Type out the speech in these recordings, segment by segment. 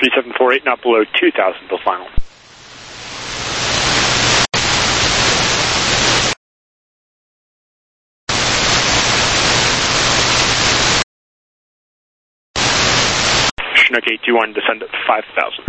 3748, not below 2,000 till final. Chinook 821, descend at 5,000.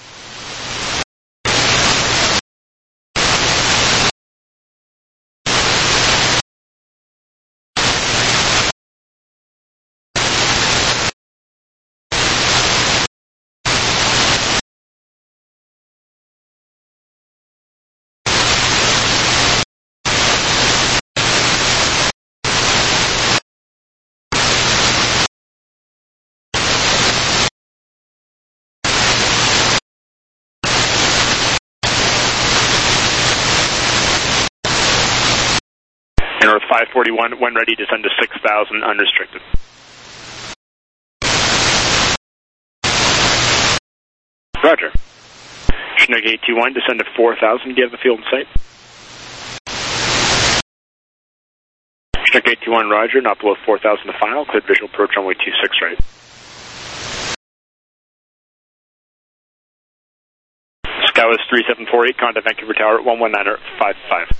North 541, when ready, descend to 6,000, unrestricted. Roger. Chinook 821, descend to 4,000, do you have the field in sight? Chinook 821, roger, not below 4,000 to final, cleared visual approach runway 26 right. Skywest 3748, contact Vancouver Tower at 119.55.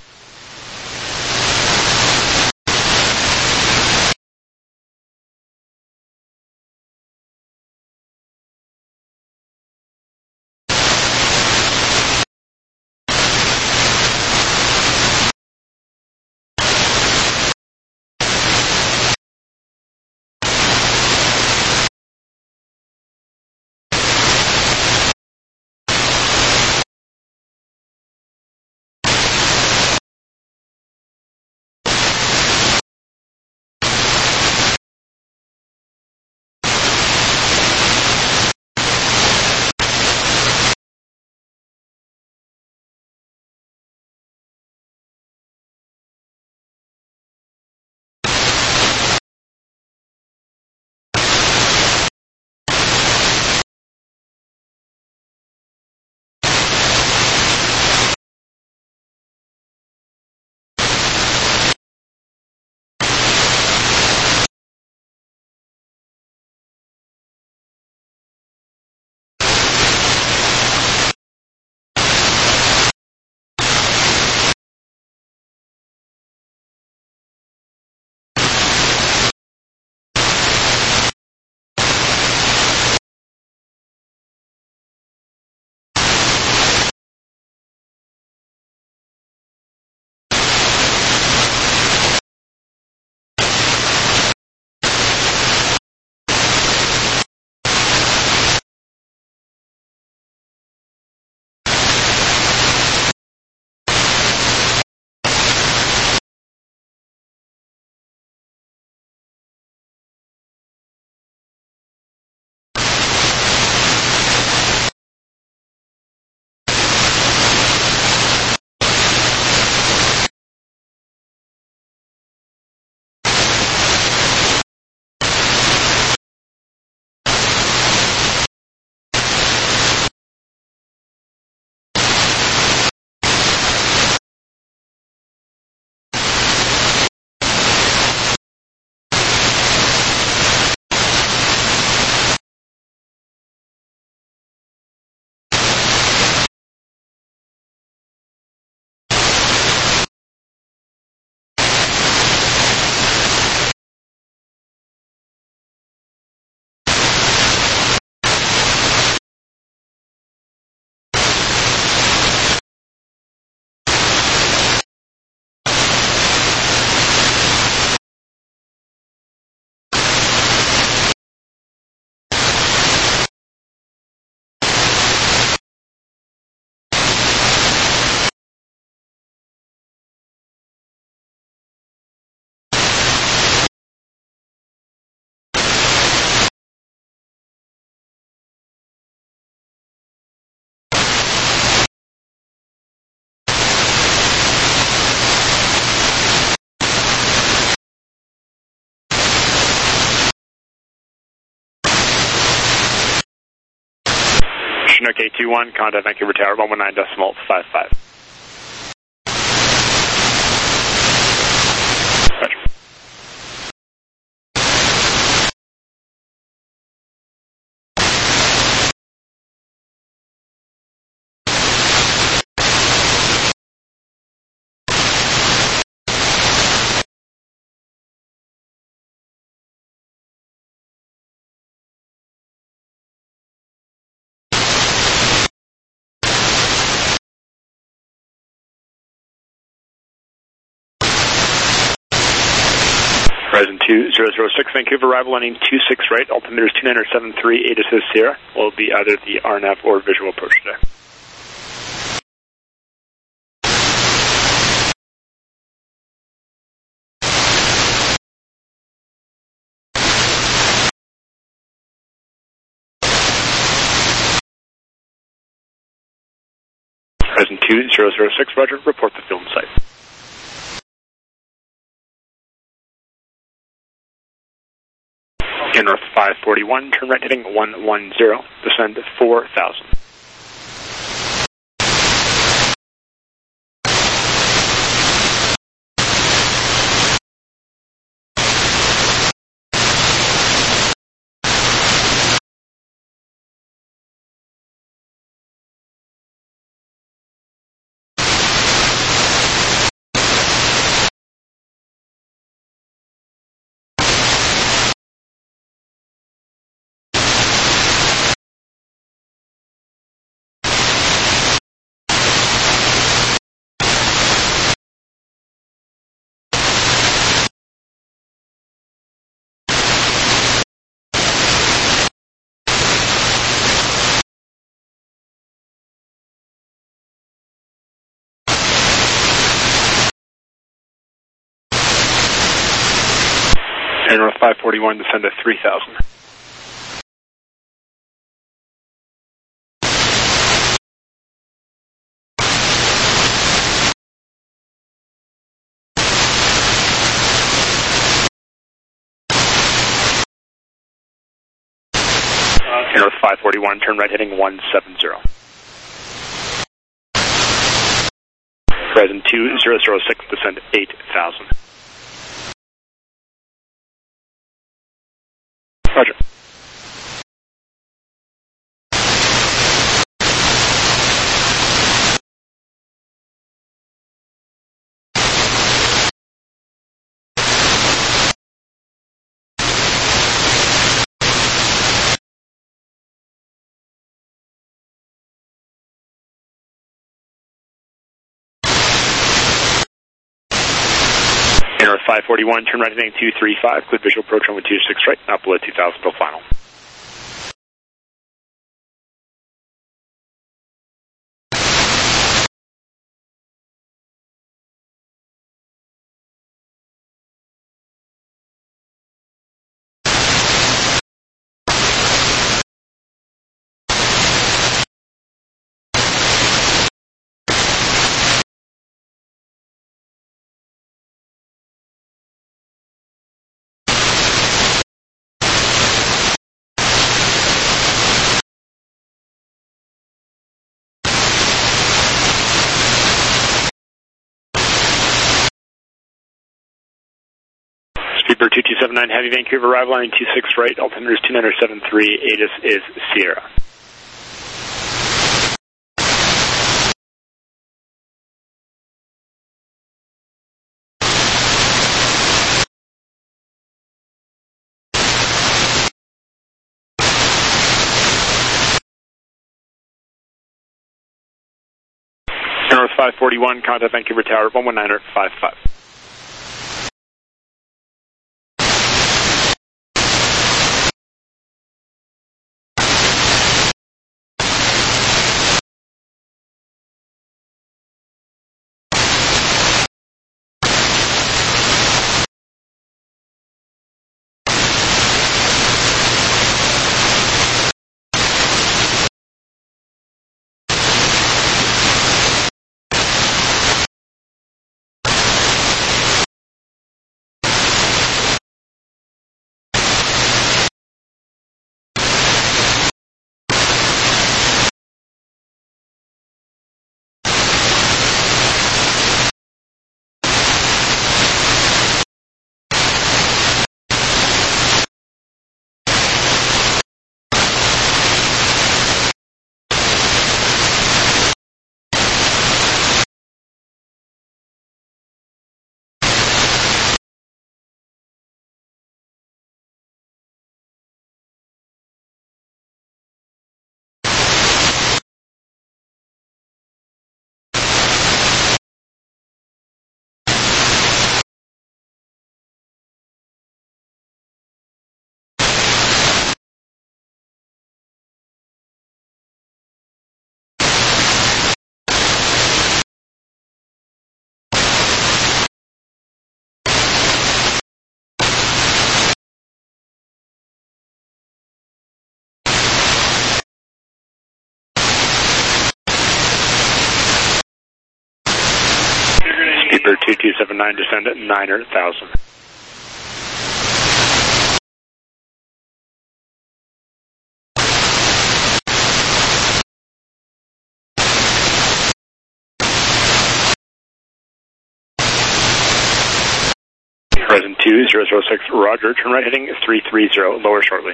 Chinook 821, contact Vancouver Tower 119.55. Present 2006, Vancouver, arrival landing 26 right, altimeter is 2973, ATIS is Sierra. Will be either the RNAV or visual approach today. Present 2006, roger, report the film site. North 541, turn right heading 110, descend 4,000. North 541, descend to 3,000. North 541, turn right heading 170. Present 2006, descend 8,000. Roger. North 541, turn right heading 235, clear visual approach runway 26 right, not below 2,000 till final. Speedbird 2279, heavy Vancouver, arrival line 26 right, altimeter is 2973, ATIS is Sierra. North 541, contact Vancouver Tower 119.55. Speedbird 2279, descend at 9,000. Horizon 2006, roger, turn right heading 330, lower shortly.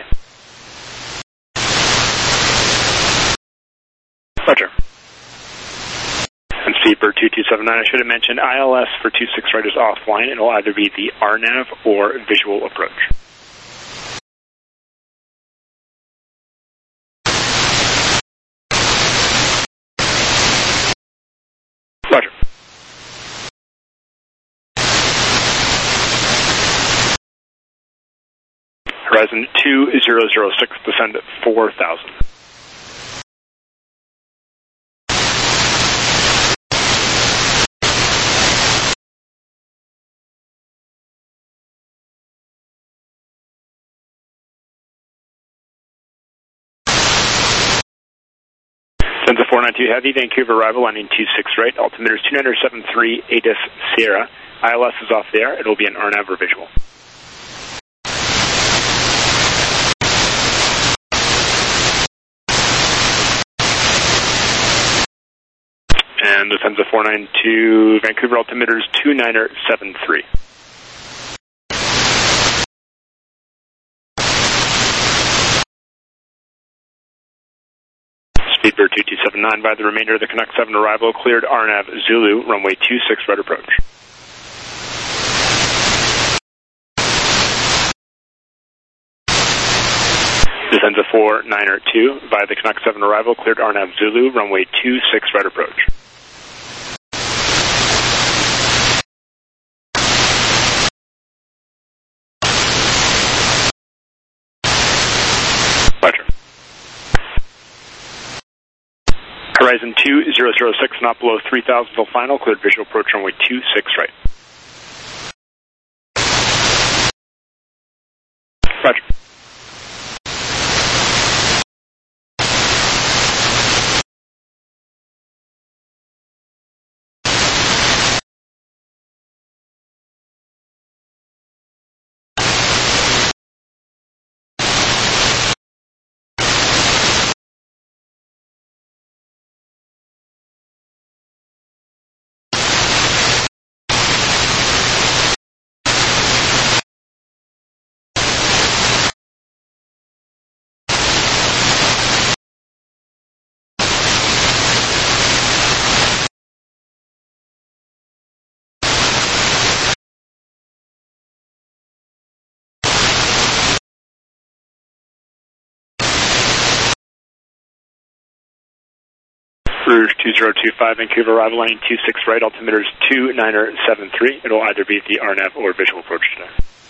Roger. And Speedbird 2279, I should have mentioned ILS for 26 right is offline. It will either be the RNAV or visual approach. Roger. Horizon 2006, descend at 4,000. Sends a 492 Heavy, Vancouver arrival, landing 26 right, altimeter is 2973, ATIS Sierra. ILS is off the air, it will be an RNAV or visual. And descends a 492 Vancouver, altimeter is 2973. Speedbird 2279 by the remainder of the Canuck 7 arrival, cleared RNAV Zulu, runway 26 right approach. Descends a 492 via the Canuck 7 arrival, cleared RNAV Zulu, runway 26 right approach. Roger. Horizon 2006, not below 3,000 till final, cleared visual approach runway 26 right. Roger. Rouge 2025, Vancouver arrival, landing 26 right, altimeter is 2973. It will either be the RNAV or visual approach today.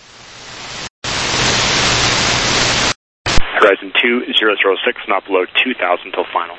Horizon 2006, not below 2,000 till final.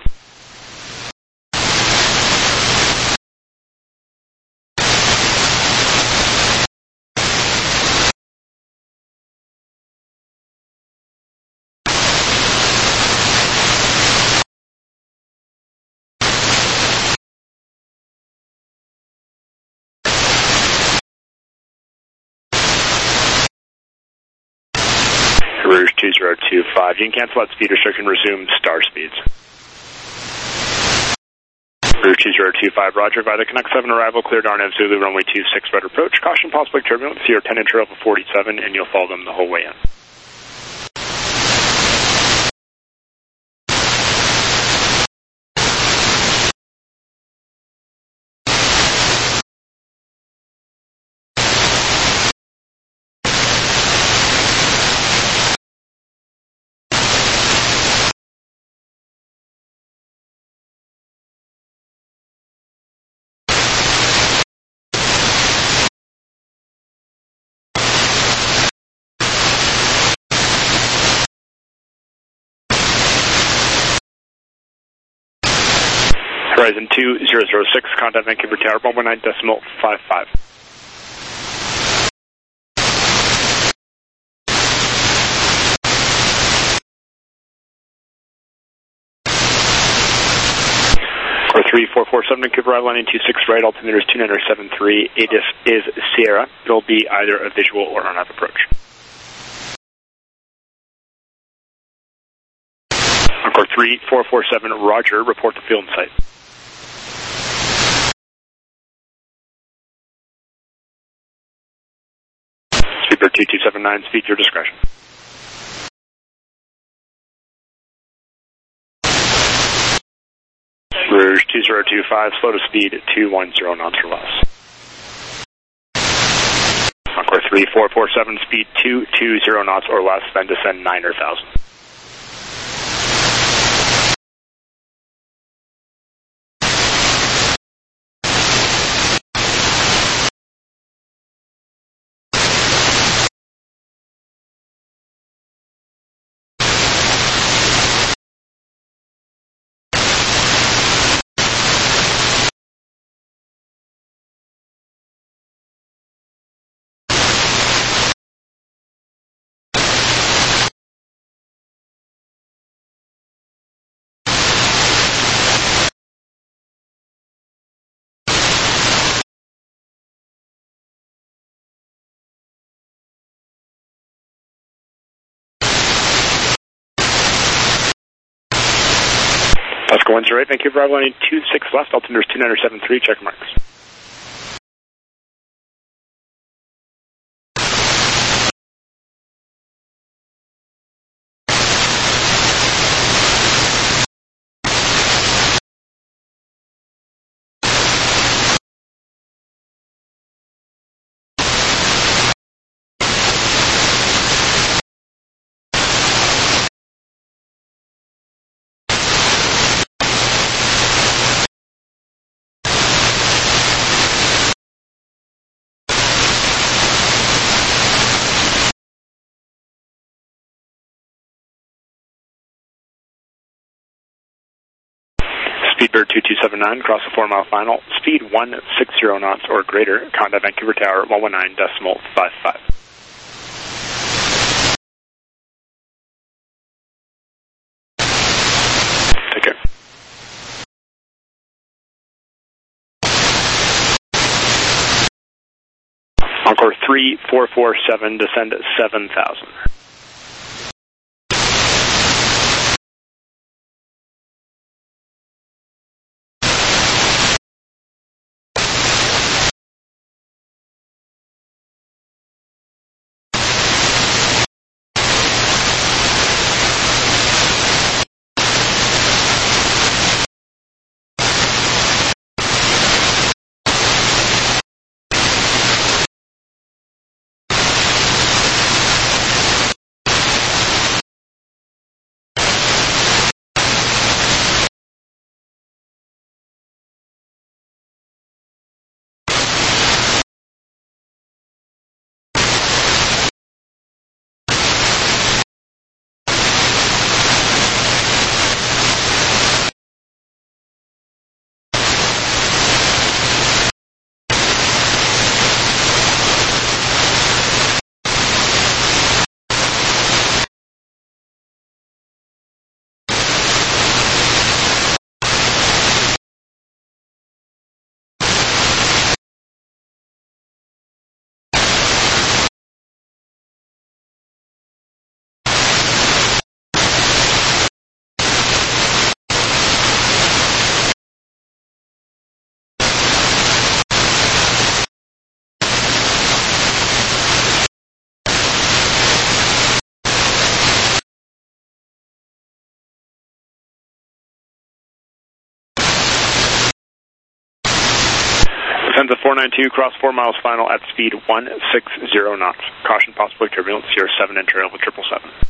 Rouge 2025, you can cancel out speed restriction, resume star speeds. Rouge 2025, roger, by the Canuck 7 arrival, cleared RNAV Zulu, runway 26 right approach. Caution possibly turbulent, see your 10-inch trail of 47, and you'll follow them the whole way in. Horizon 2006, contact Vancouver Tower, 119.55. Or 3447 Vancouver, arrival line 26 right, altimeter is 2973. It is Sierra. It'll be either a visual or RNAV approach. Encore 3447, Roger, report the field in sight. Speedbird 2279, speed your discretion. Rouge 2025, slow to speed 210 knots or less. Encore 3447, speed 220 knots or less, then descend 9 or 1,000. Oscar 108, Vancouver, arrival line 26 left, altimeter is 2973, check marks. Speedbird 2279, cross the 4 mile final, speed 160 knots or greater, contact Vancouver Tower 119.55. Take care. Encore 3447, descend 7,000. Descends of 492, cross 4 miles final at speed 160 knots. Caution possibly turbulence, Sierra 7 and trail with 777.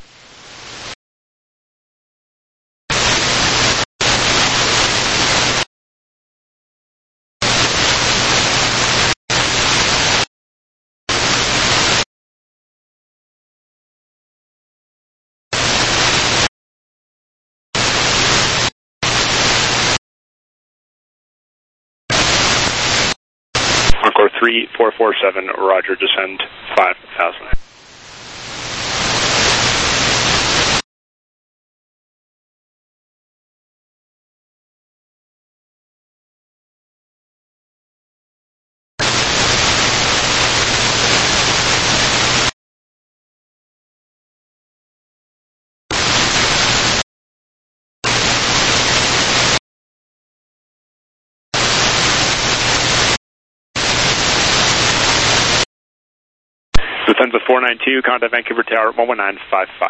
Encore 3447, Roger, descend 5,000. Lufthansa 492, contact Vancouver Tower 11955.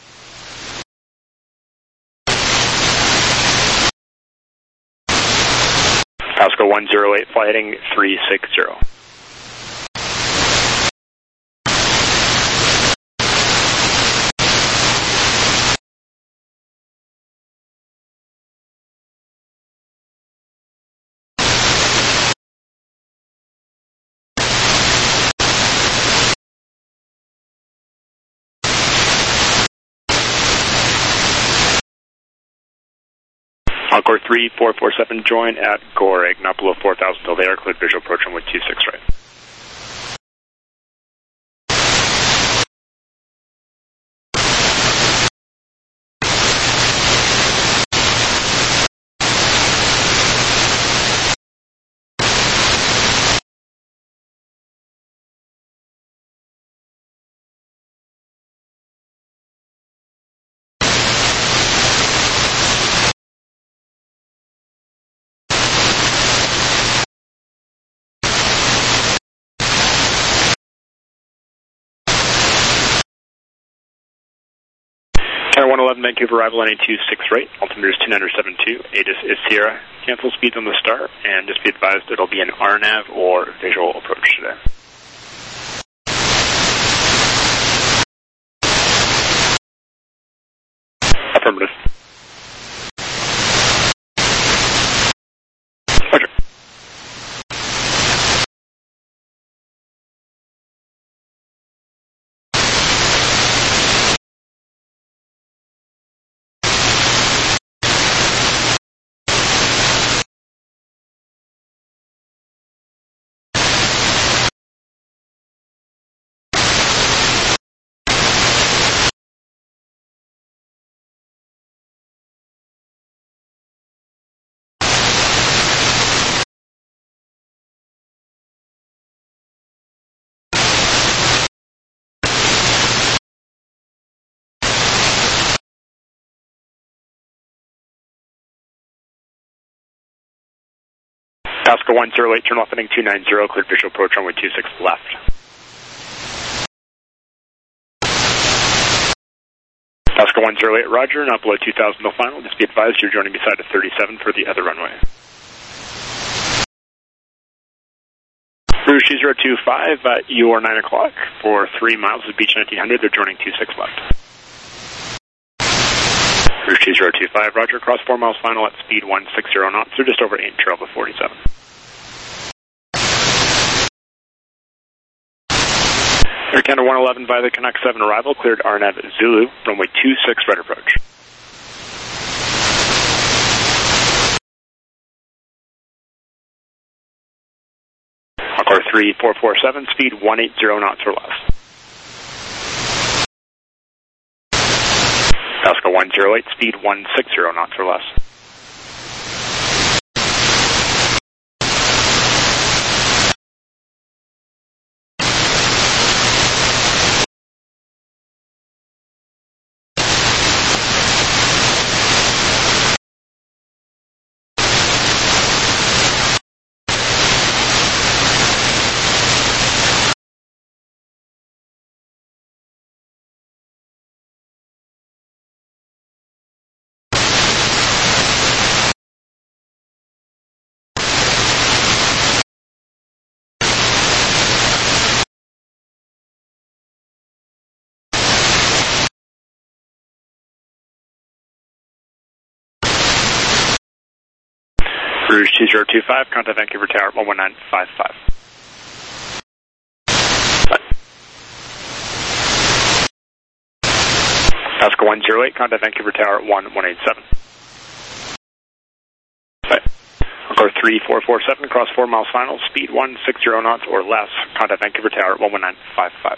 Pasco 108, flight heading 360. Encore 3447, join at Goreg, not below 4,000 till there, cleared visual approach runway 26 right. Tower 111, Vancouver arrival NA 26 right, altimeter is 2972, ATIS is Sierra, cancel speeds on the start, and just be advised it'll be an RNAV or visual approach today. Affirmative. Roger. Pasco 108, turn off heading 290, cleared visual approach runway 26 left. Pasco 108, roger, not below 2,000 till final, just be advised you're joining beside a 37 for the other runway. Rouge 2025, you are 9 o'clock for 3 miles of Beach 1900, they're joining 26 left. Rouge 2025, roger, cross 4 miles final at speed 160 knots, so just over 8 trail to 47. Air Canada 111 via the Canuck 7 arrival, cleared RNAV Zulu, runway 26 right approach. Encore 3447, speed 180 knots or less. Pasco 108, speed 160 knots or less. Rouge 2025, contact Vancouver Tower 11955. Pasco 108, contact Vancouver Tower 1187. Encore 3447, cross 4 miles final, speed 160 knots or less, contact Vancouver Tower 11955.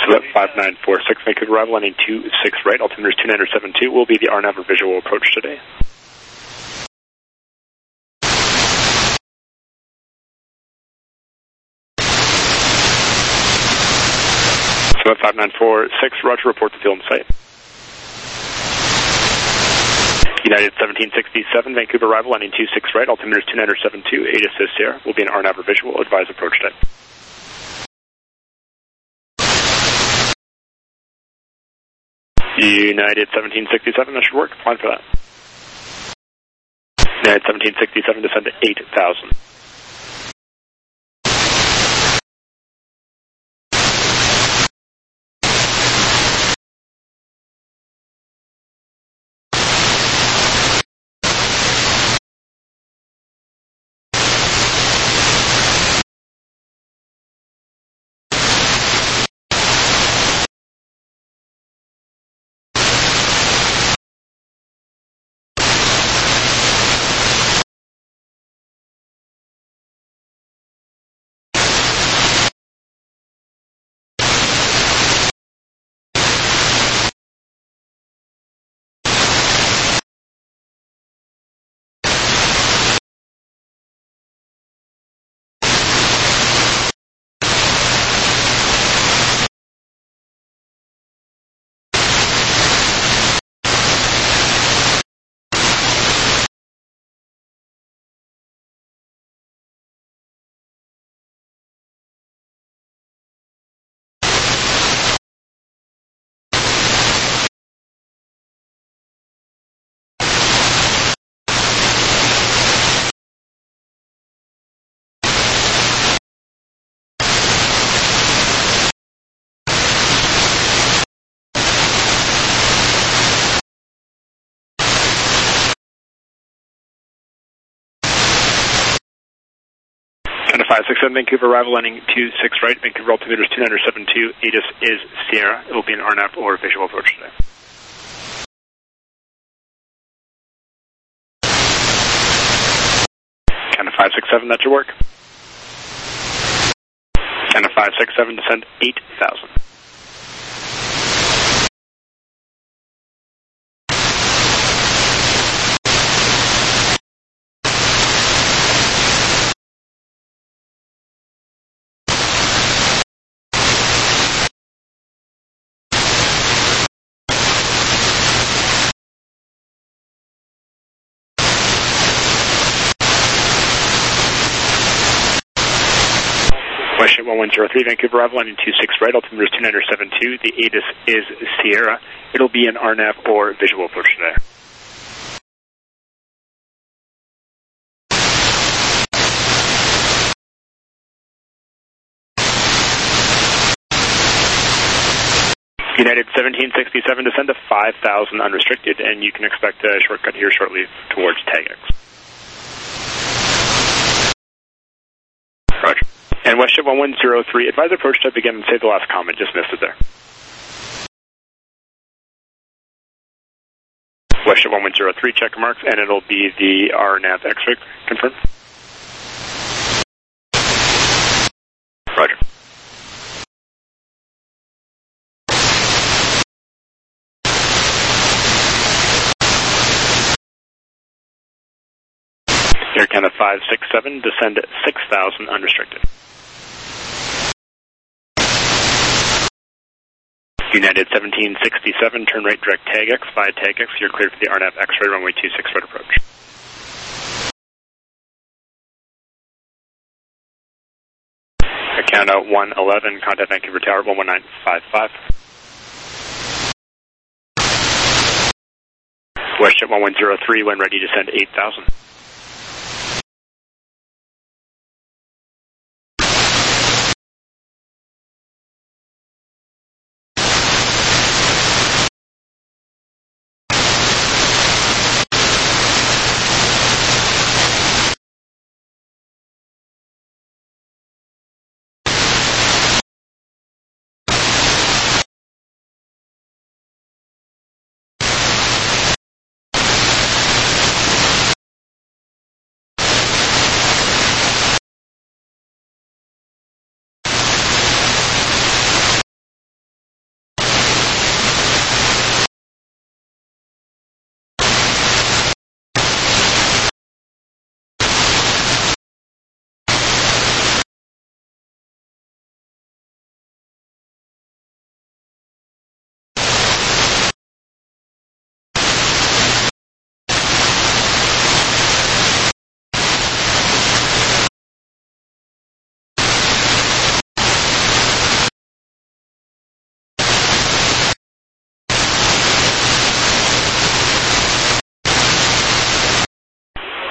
So that 5946, Vancouver arrival, landing 26 right, altimeter is 2972, will be the RNAV or visual approach today. So at 5946, roger, report the field in sight. United 1767, Vancouver arrival, landing 26 right, altimeter is 2972, ATIS is Sierra, will be an RNAV or visual, advise approach type. United 1767, that should work, fine for that. United 1767, descend to 8,000. China 567, Vancouver arrival, landing 26 right, Vancouver altimeter is 2972, ATIS is Sierra, it will be an RNAV or visual approach today. China 567, that should work. China 567, descend 8,000. Question 1103, Vancouver arrival, landing 26 right, altimeter is 2972, the ATIS is Sierra, it'll be an RNAV or visual approach today. United 1767, descend to 5,000 unrestricted, and you can expect a shortcut here shortly towards TAGX. Roger. And WestJet 1103, advise approach type again and say the last comment, just missed it there. WestJet 1103, check marks, and it'll be the RNAV X-ray, confirm. Roger. Air Canada 567, descend 6,000 unrestricted. United 1767, turn right direct TAGX, via TAGX, you're cleared for the RNAV X-ray, runway 26 right approach. Air Canada 111, contact Vancouver Tower 11955. WestJet 1103, when ready to send 8,000.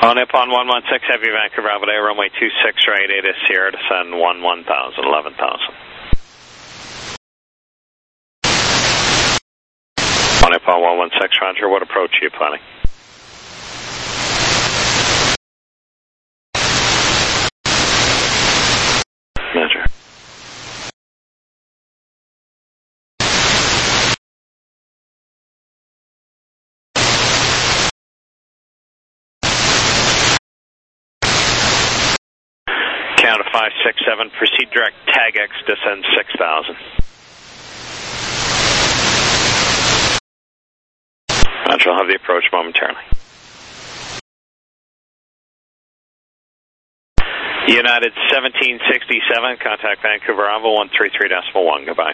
Nippon 116, Heavy Vancouver Bravo Day, runway 26 right, 8 is Sierra, descend 11,000, 11,000. Nippon 116, Roger, what approach are you planning? Roger. Count of 567, proceed direct, tag X, descend 6,000. Roger, I'll have the approach momentarily. United 1767, contact Vancouver Bravo 133.1, goodbye.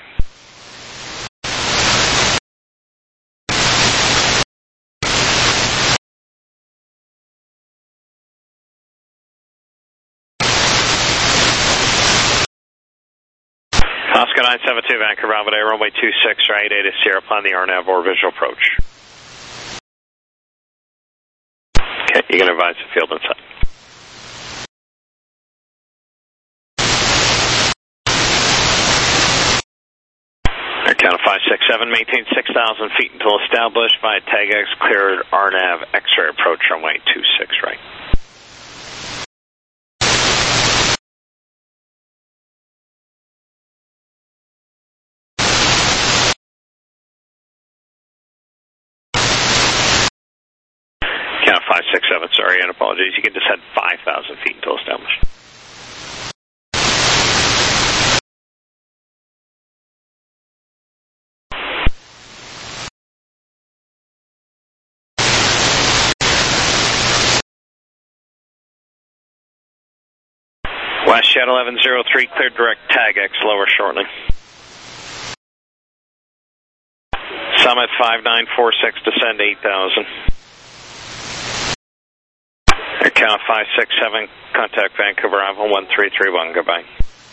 Oscar 972, Vancouver Bravo Day, runway 26 right, 8 is Sierra, plan the RNAV or visual approach. Okay, you can advise the field inside. Count of 567, maintain 6,000 feet until established by tag X, cleared RNAV X-ray approach, runway 26 right. Count of 567, sorry and apologies, you can descend 5,000 feet until established. West Shed 1103, cleared direct, tag X, lower shortly. Summit 5946, descend 8,000. Count 567, contact Vancouver Bravo 1331, goodbye.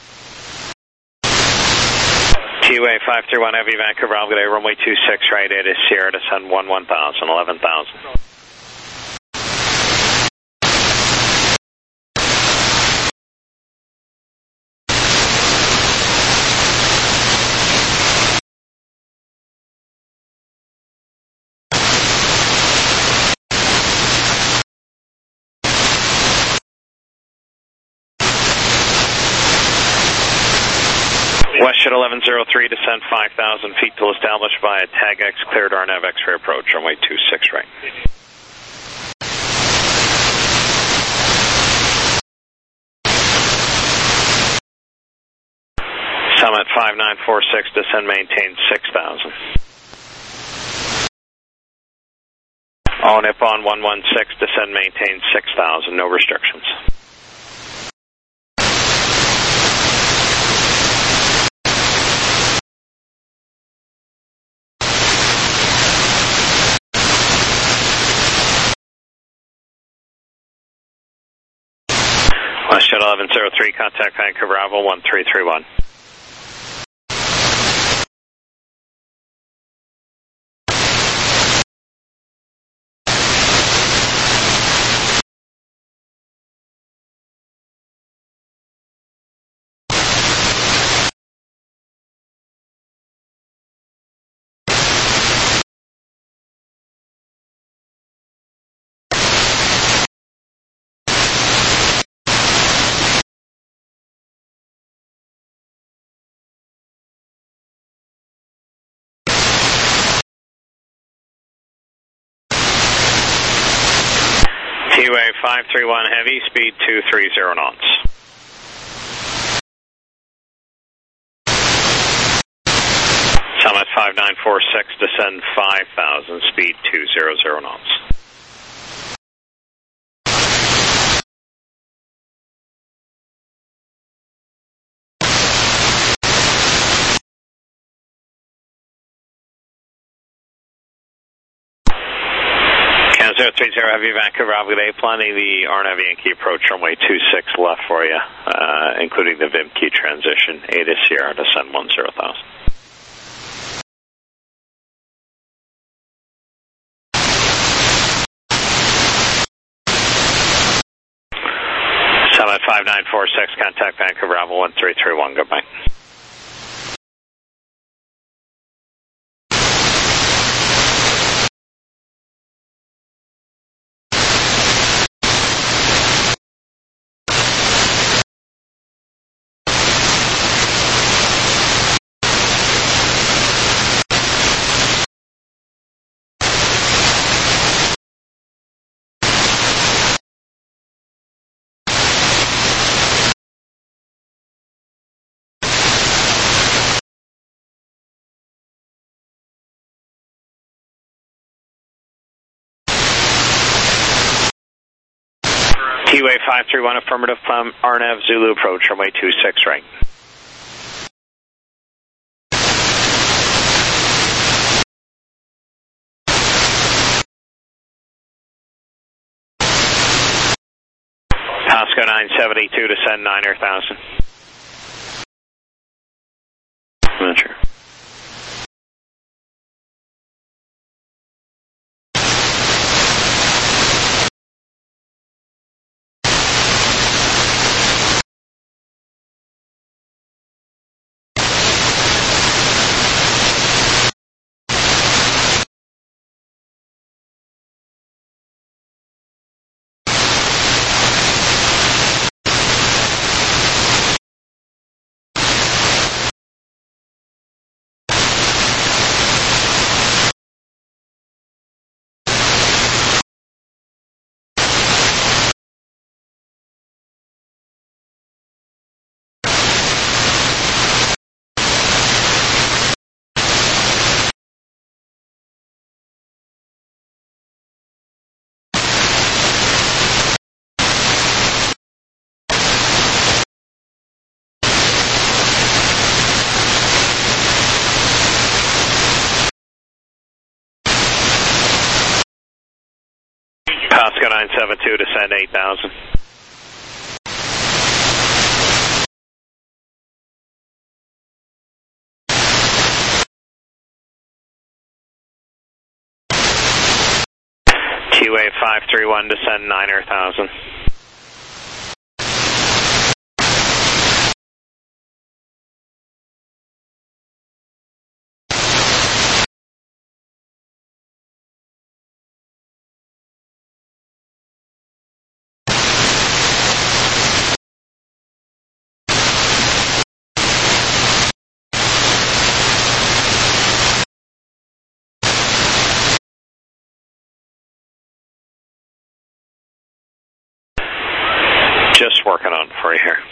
TUA 531, Heavy Vancouver Bravo Day, runway 26 right, 8 is Sierra, descend 11,000, 11,000. West Shed 1103, descend 5,000 feet till established by a tag X, cleared RNAV X-ray approach, runway 26 right. Summit 5946, descend, maintain 6,000. All Nippon 116, descend, maintain 6,000, no restrictions. West Shed 1103, contact Vancouver Bravo 1331. TUA 531 Heavy, speed 230 knots. Summit 5946, descend 5,000, speed 200 knots. Count 030 Heavy Vancouver Bravo Day, planning the RNAV Yankee approach runway 26 left for you, including the VIM key transition, 8 is Sierra, descend 10,000. 4746, contact Vancouver Bravo 1331, goodbye. T-Way 531, affirmative, RNAV Zulu approach, runway 26 right. Pasco 972, descend 9,000. Roger. Pasco 972, descend 8,000. T-Way 531, descend 9,000. Just working on it for you here.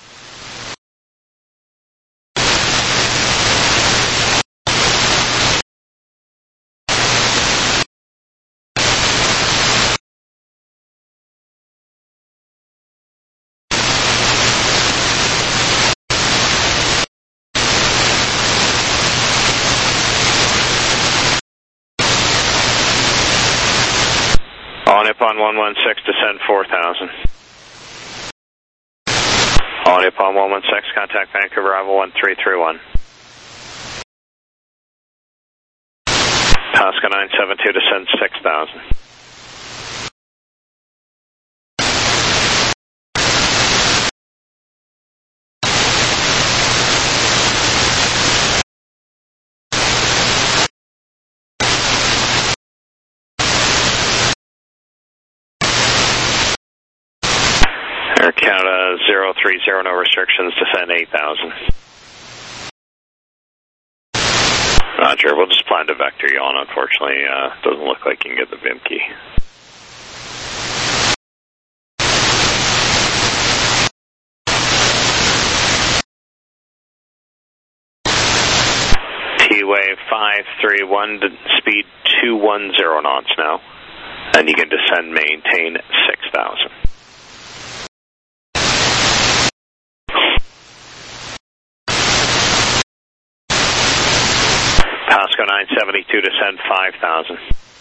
On Nippon 116, descend 4,000. On Nippon 116, contact Vancouver Bravo 1331. Pasco 972, descend 6,000. Air Canada 030, no restrictions, descend 8,000. Roger, we'll just plan to vector you on, unfortunately. Doesn't look like you can get the VIM key. T-Wave 531, speed 210 knots now. And you can descend, maintain 6,000. Pasco 972, descend 5,000.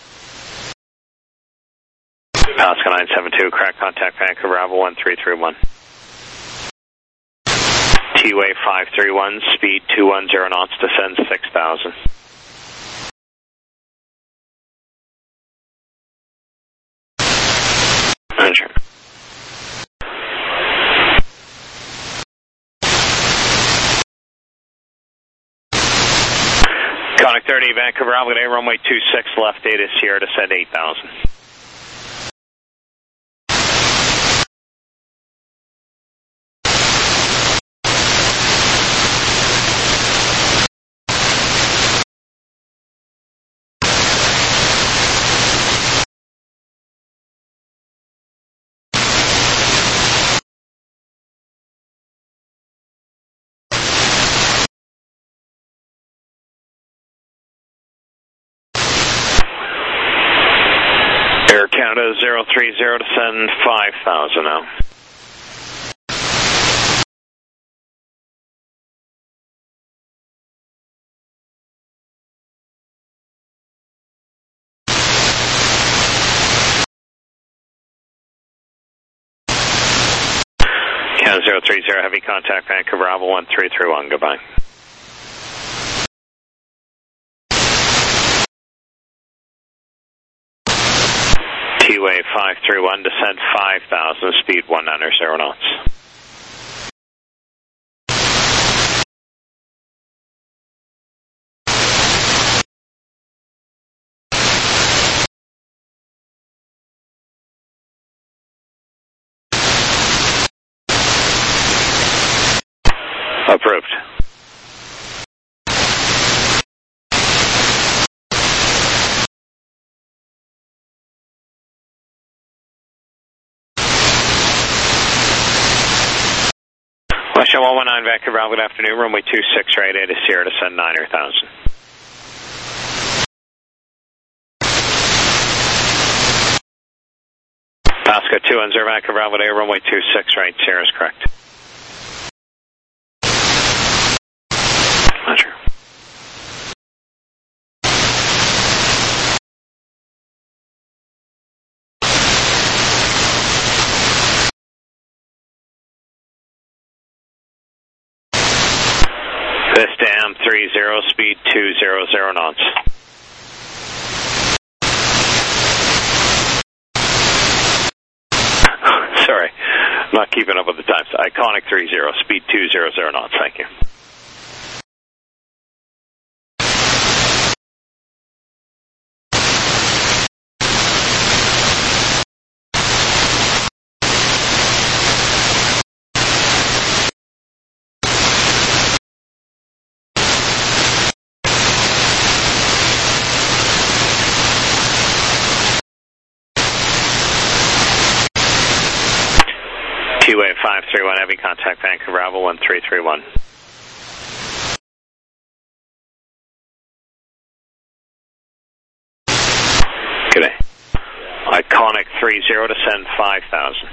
Pasco 972, correct, contact Vancouver Bravo 1331. T-Wave 531, speed 210 knots, descend 6,000. Roger. 3:30, Vancouver Albany, runway 26 left, data Sierra, descend 8,000. Air Canada 030, descend 5,000 now. Canada 030, heavy contact, Vancouver Bravo 1331, goodbye. T-Wave 531, descend 5,000, speed 190 knots. Approved. Westjet 119, Vancouver Bravo, good afternoon, runway 26 right, data Sierra, descend 9,000. Pasco 210, Vancouver Bravo, runway 26 right, Sierra is correct. Roger. Vista M30, speed 200 knots. Sorry, I'm not keeping up with the times. Iconic 30, speed 200 knots, thank you. T-Wave 531, heavy contact, Vancouver Bravo 1331. Good day. Iconic 30, descend 5,000.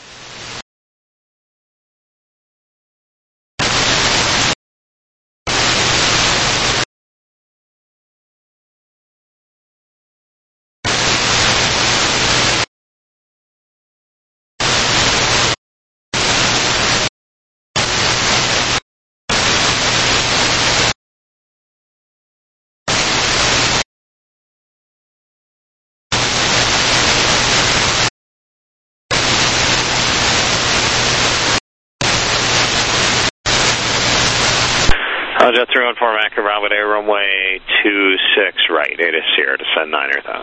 Jet 314, Vancouver Bravo, runway 26 right, data Sierra, descend 9,000.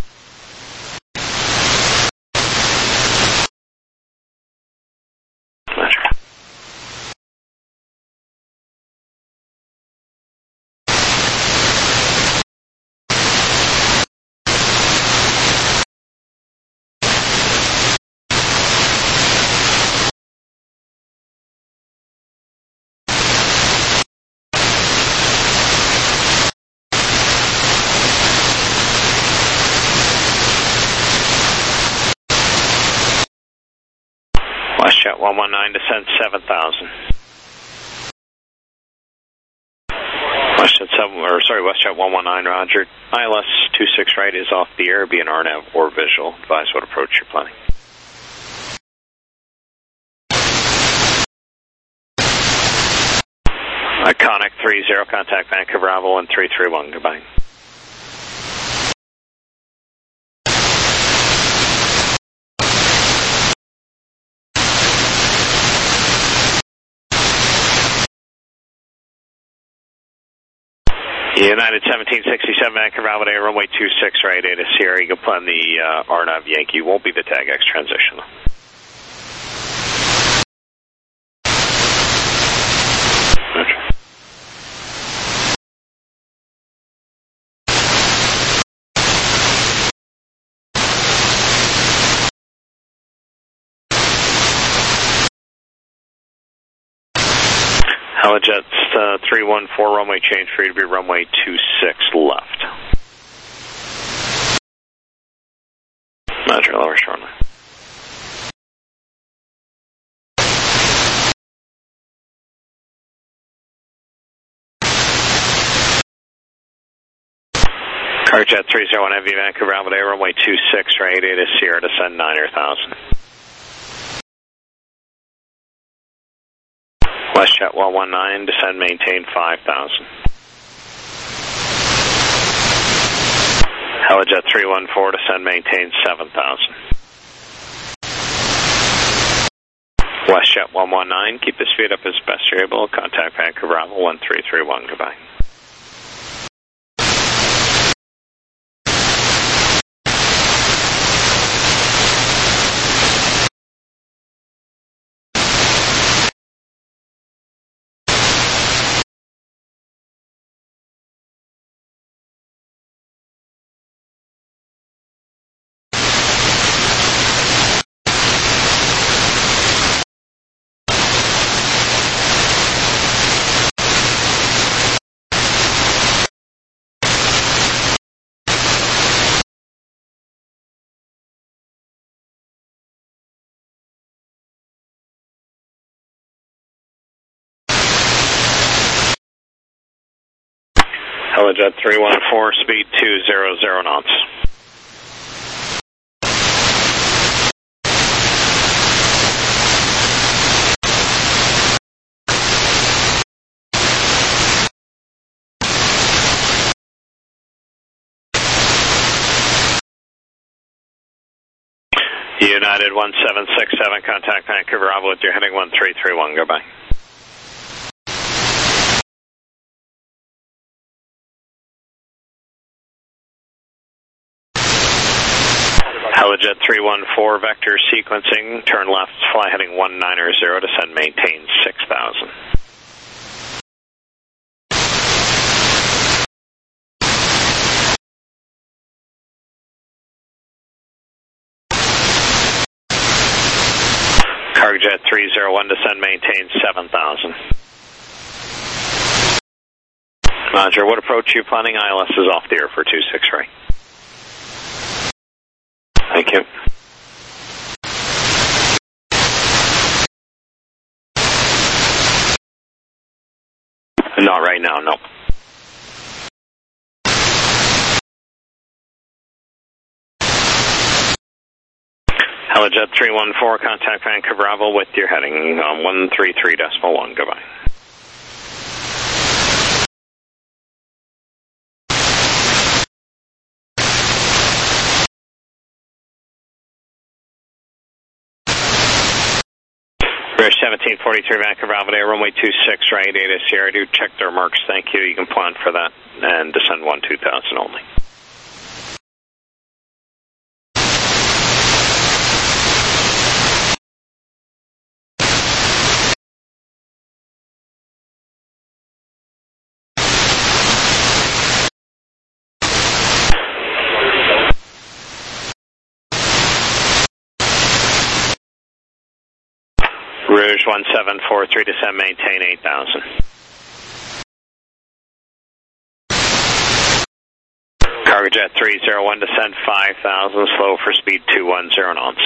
Roger. Westjet 119, descend 7,000. Westjet 119, roger. ILS 26 right is off the air, be an RNAV or visual. Advise what approach you're planning. Iconic 30, contact Vancouver Bravo 1331, goodbye. United 1767, Vancouver Holiday, runway 26 right, Ada Sierra. You can plan the RNAV Yankee. Won't be the Tag X transition. Helijet's 314, runway change for you to be runway 26 left. Roger, lower shoreline. Carjet 301 Heavy, Vancouver Holiday, runway 26 right, Ada Sierra, descend 9,000. WestJet 119, descend, maintain 5,000. Helijet 314, descend, maintain 7,000. WestJet 119, keep the speed up as best you're able. Contact Vancouver Bravo 1331, goodbye. Helijet 314, speed 200 knots. United 1767, contact Vancouver Bravo with your heading 1331, goodbye. Helijet 314, vector sequencing, turn left, fly heading 190, descend, maintain 6,000. Cargojet 301, descend, maintain 7,000. Roger, what approach are you planning? ILS is off the air for 26 right. Thank you. Not right now, no. Helijet 314, contact Vancouver Bravo with your heading 133.1, goodbye. British 1743, Vancouver Bravo, runway 26 right, Ada Sierra. Do check their marks, thank you. You can plan for that and descend 12,000 only. Rouge 1743, descend, maintain 8,000. Cargojet 301, descend 5,000, slow for speed 210 knots.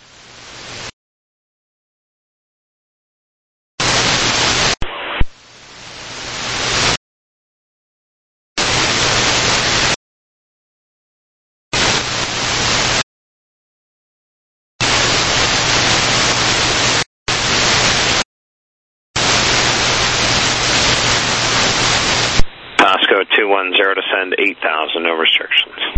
Pasco 210, descend 8,000, no restrictions.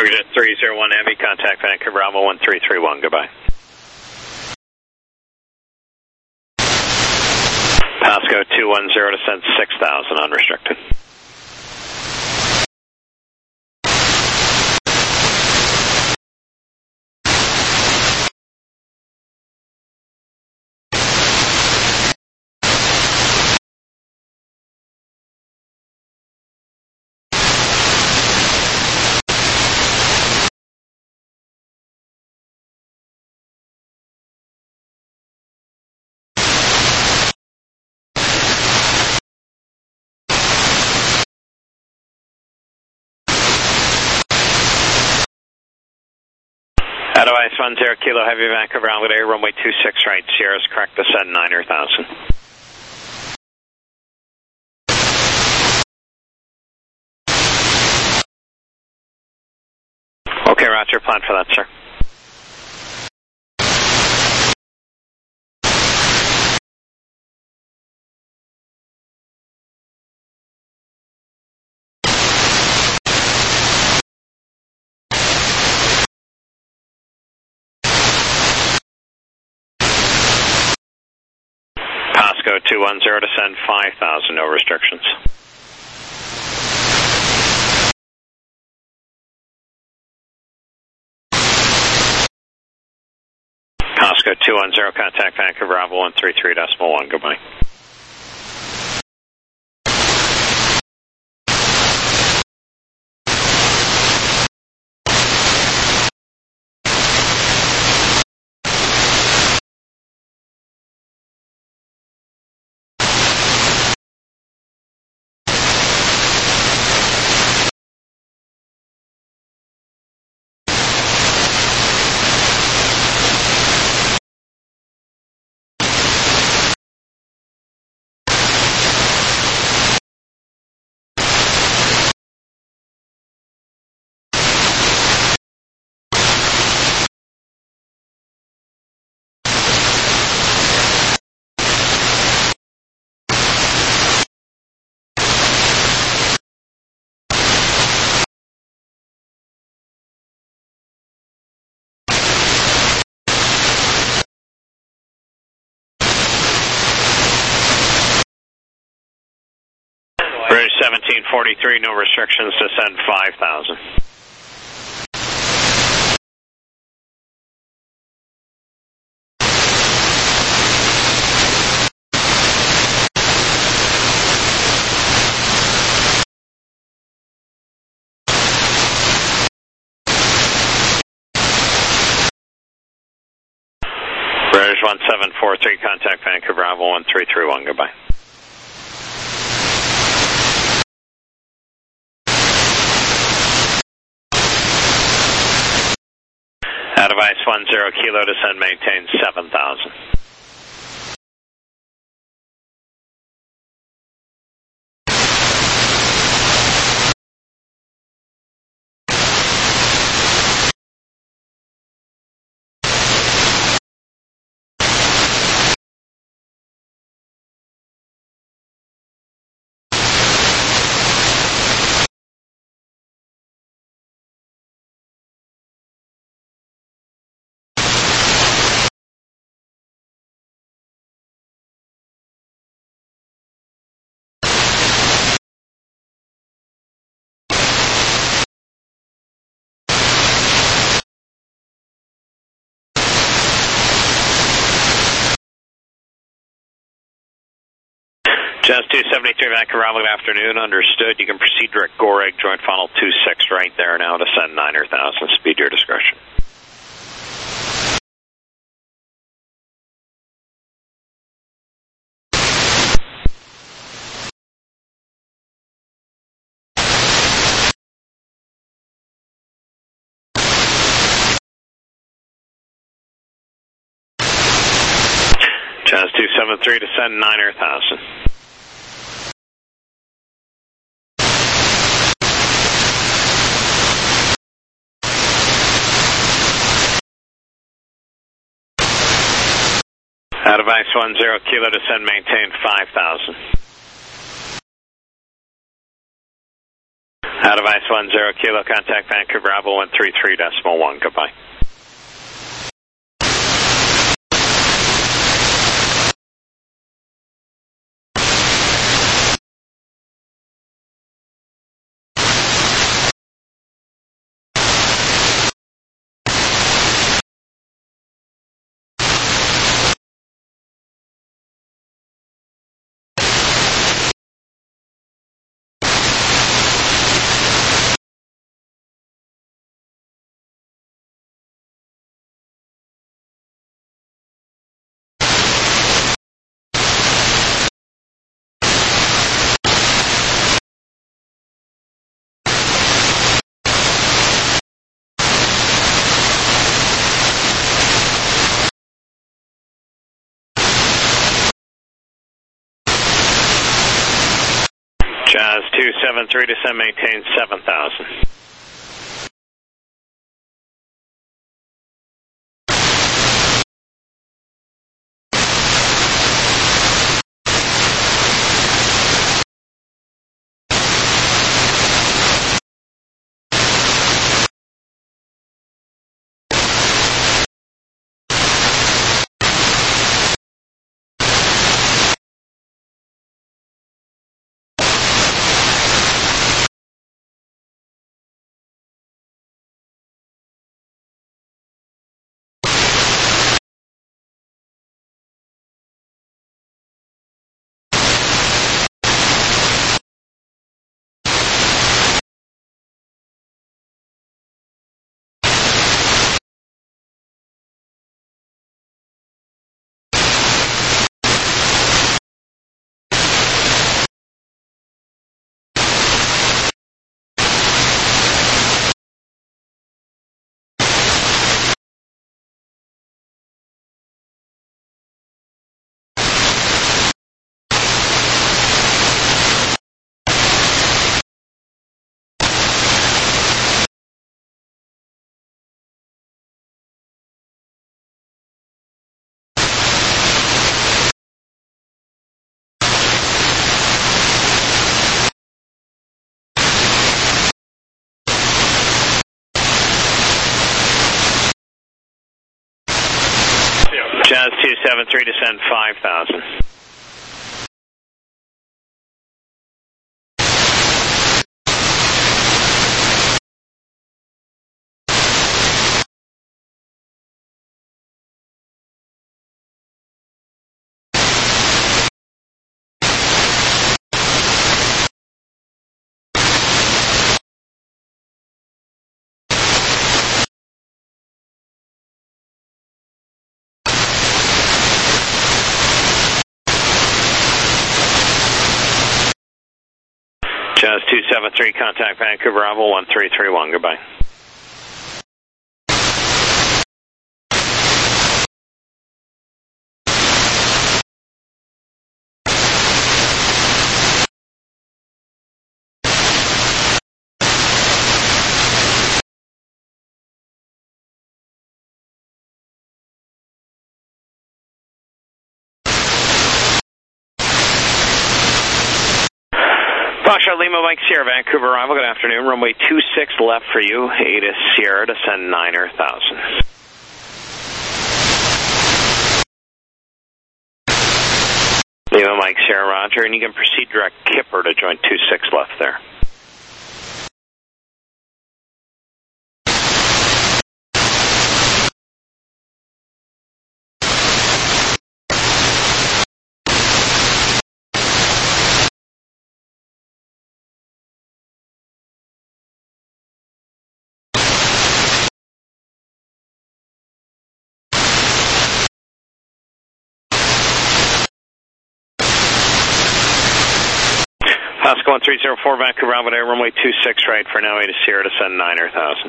Roger, 301 Heavy, contact Vancouver Bravo 1331, goodbye. Pasco 210, descend 6,000, unrestricted. Advice 10 Kilo Heavy, Vancouver Algoday, runway 26 right, Sierra's correct, descend 9,000. Okay, roger, plan for that, sir. Pasco 210, descend 5,000, no restrictions. Pasco 210, contact Vancouver Bravo 133.1, goodbye. Bridge 1743, no restrictions, descend 5,000. Bridge 1743, contact Vancouver Bravo 1331, goodbye. Advice 10 Kilo, descend, maintain 7,000. Jazz 273, Vancouver, good afternoon, understood. You can proceed direct Goreg, joint funnel 26 right there now, descend 9,000, speed your discretion. Jazz 273, descend 9,000. Advice 10 Kilo, descend, maintain 5,000. Out of ice 10 kilo, contact Vancouver Bravo 133.1, goodbye. Jazz 273, descend, maintain 7,000. Jazz 273, descend 5,000. Jazz 273, contact Vancouver Bravo 1331, goodbye. Foxtrot Lima, Mike Sierra, Vancouver arrival, good afternoon. Runway 26 left for you, Ada Sierra, descend 9,000. Lima, Mike Sierra, roger, and you can proceed direct Kipper to join 26 left there. Oscar 1304, Vancouver Bravo, runway 26 right for now, Ada Sierra, descend 9,000.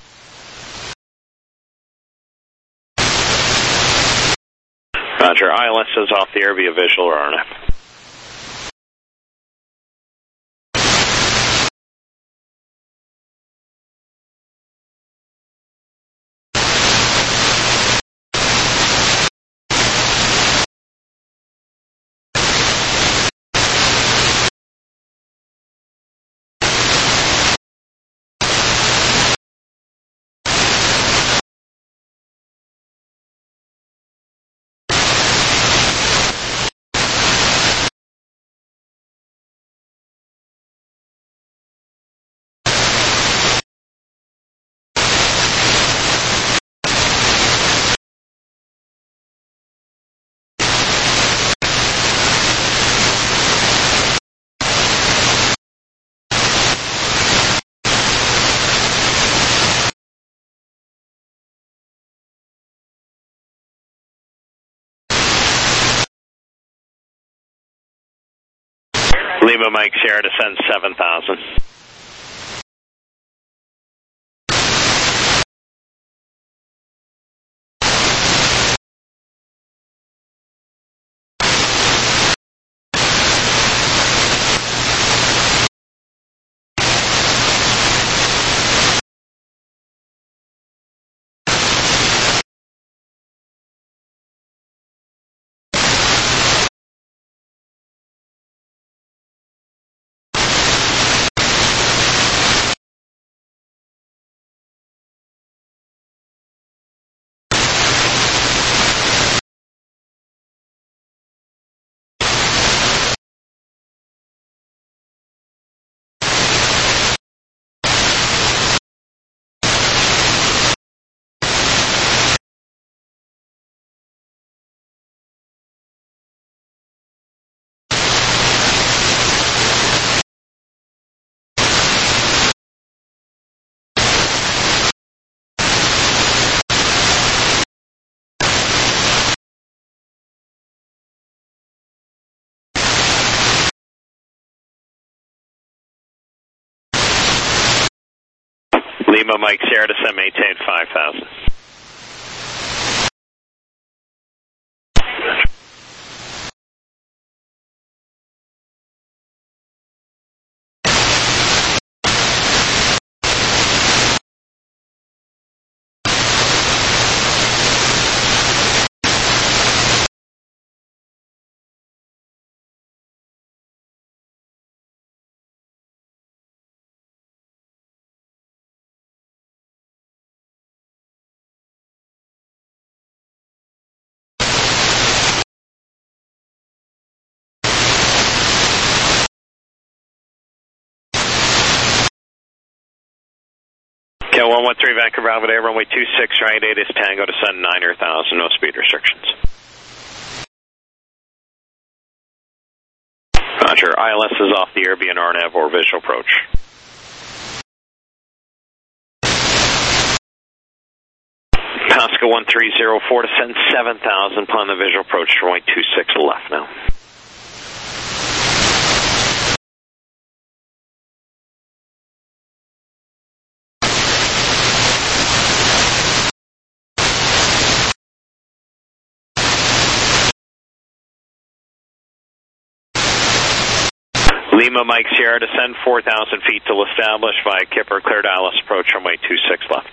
Roger, ILS is off the air via visual or RNF. Lima Mike Sierra, descend 7,000. Lima Mike Sierra, descend, maintain 5,000. Cal 113 Vancouver Bravo Day, runway 26 right, 8 is Tango, descend 9,000, no speed restrictions. Roger, ILS is off the air, be an RNAV or visual approach. Pasco 1304, descend 7,000, plan the visual approach, runway 26 left now. Lima Mike Sierra, descend 4,000 feet till established via Kipper, cleared ILS approach, runway 26 left.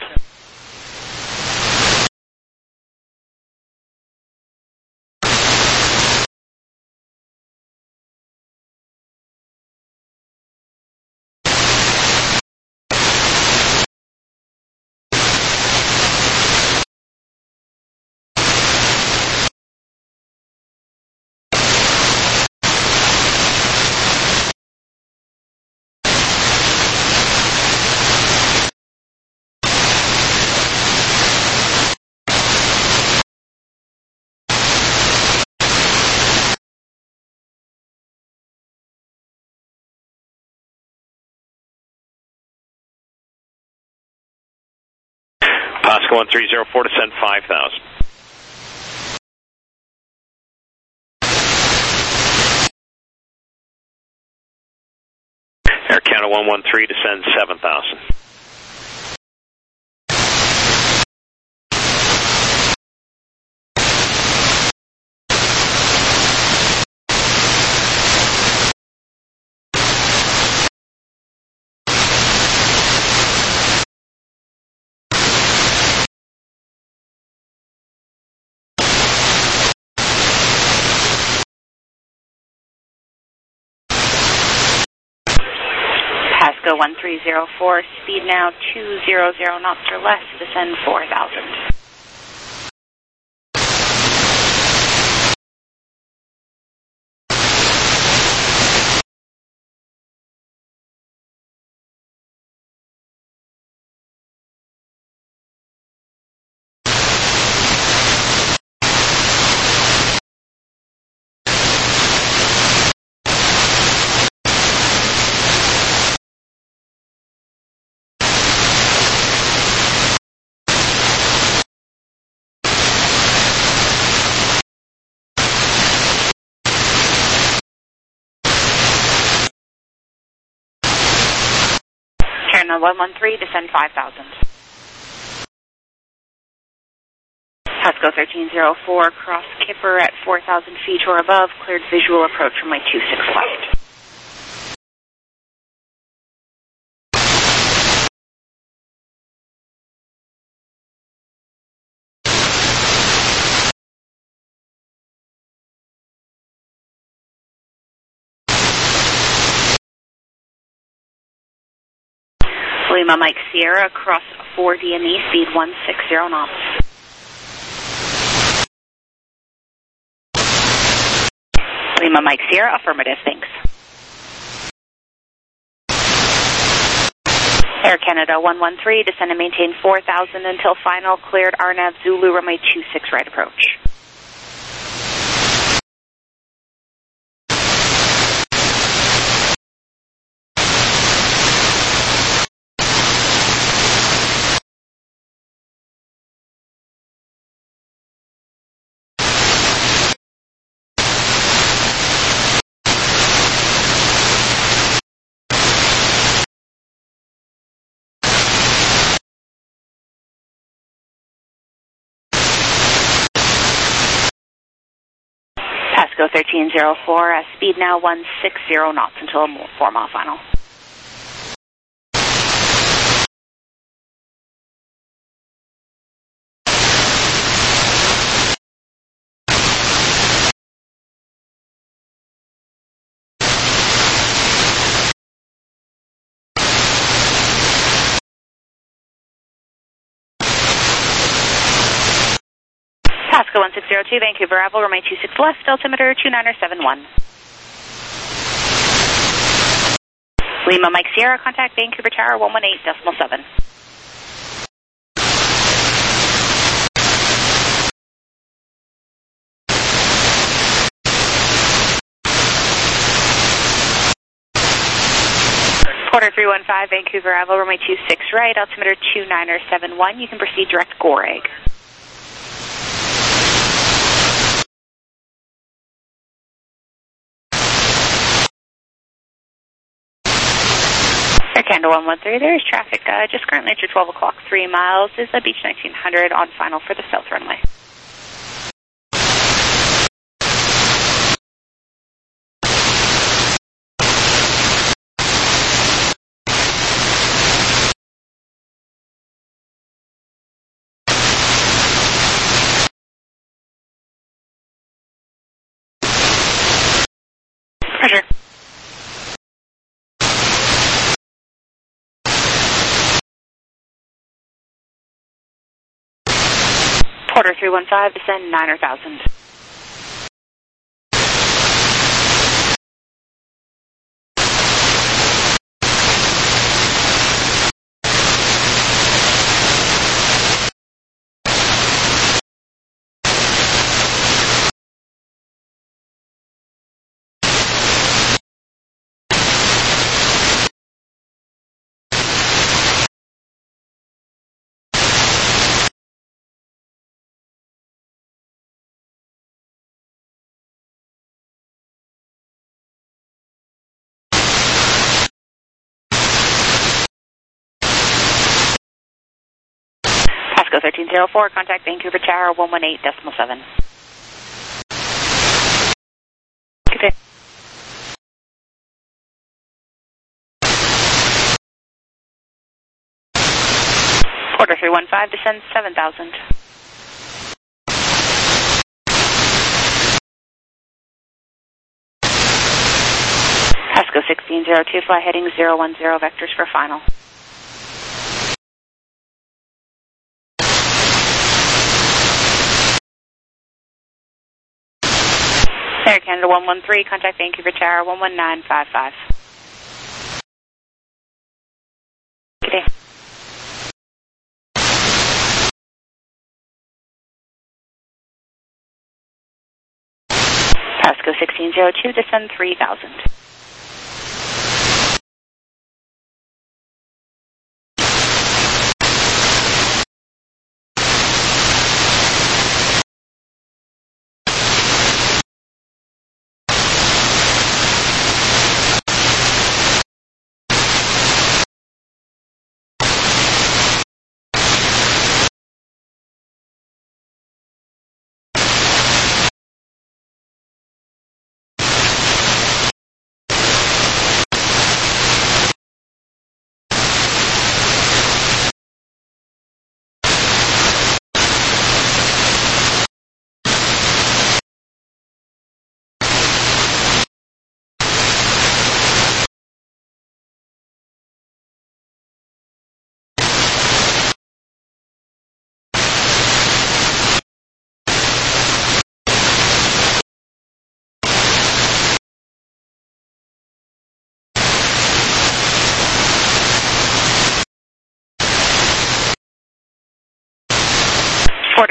Pasco 1304, descend 5,000. Air Canada 113, descend 7,000. Pasco 1304, speed now 200 knots or less, descend 4,000. Canada 113, descend 5,000. Pasco 1304, cross Kipper at 4,000 feet or above, cleared visual approach runway 26 left. Lima Mike Sierra, cross 4 DME, speed 160 knots. Lima Mike Sierra, affirmative, thanks. Air Canada 113, descend and maintain 4,000 until final, cleared RNAV Zulu, runway 26 right approach. Pasco 1304, speed now 160 knots until 4 mile final. Pasco 1602, Vancouver Ave, runway 26 left, altimeter 2971. Lima Mike Sierra, contact Vancouver Tower 118.7. Quarter 315, Vancouver Ave, runway 26 right, altimeter 2971. You can proceed direct Goreg. Air Canada 113, there is traffic just currently at your 12 o'clock, 3 miles is a Beach 1900 on final for the south runway. Pressure. Porter 315, descend 9,000. Pasco 1304, contact Vancouver Tower 118.7. Good day. Porter 315, descend 7,000. Pasco 1602, fly heading 010 vectors for final. Air Canada 113, contact Vancouver Tower 119.55. Good day. Pasco 1602, descend 3,000.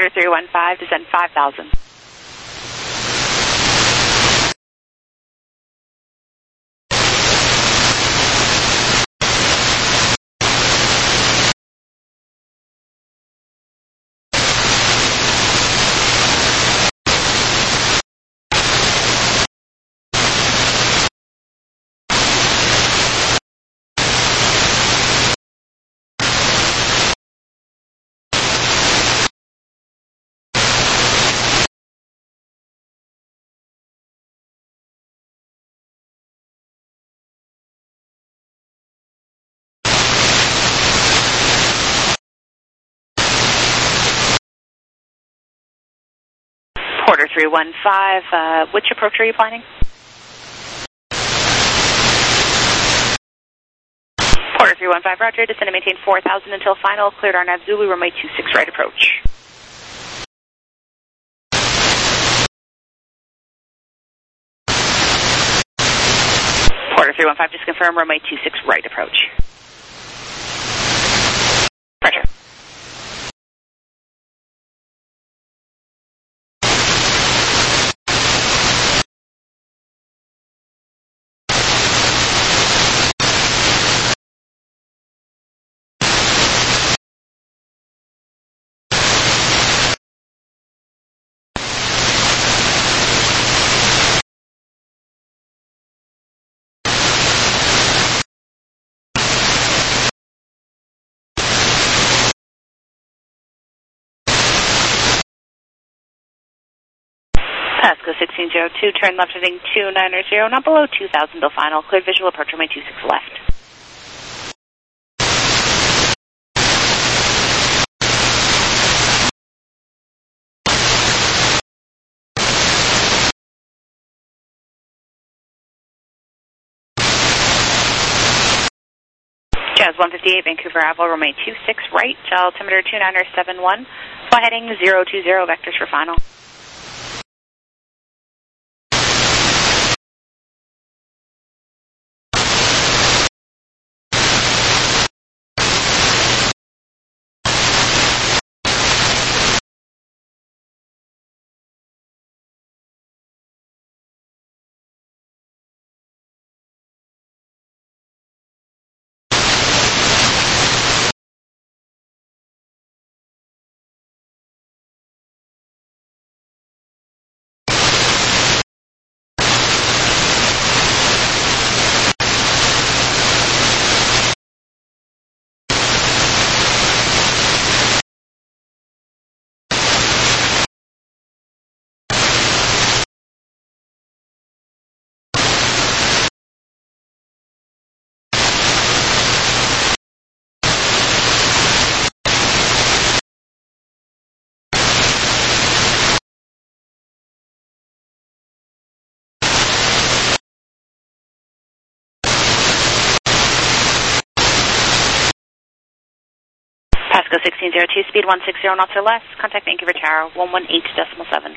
Porter 315, descend 5,000. Porter 315, which approach are you planning? Porter 315, roger, descend and maintain 4,000 until final, cleared RNAV Zulu, runway 26 right approach. Porter 315, just confirm, runway 26 right approach. Roger. Pasco 1602, turn left heading 290, not below 2,000 till final, cleared visual approach runway 26 left. Jazz 158, Vancouver Avo, runway 26 right, altimeter 2971, fly heading 020, vectors for final. Pasco 1602, speed 160 knots or less, contact Vancouver Tower 118.7.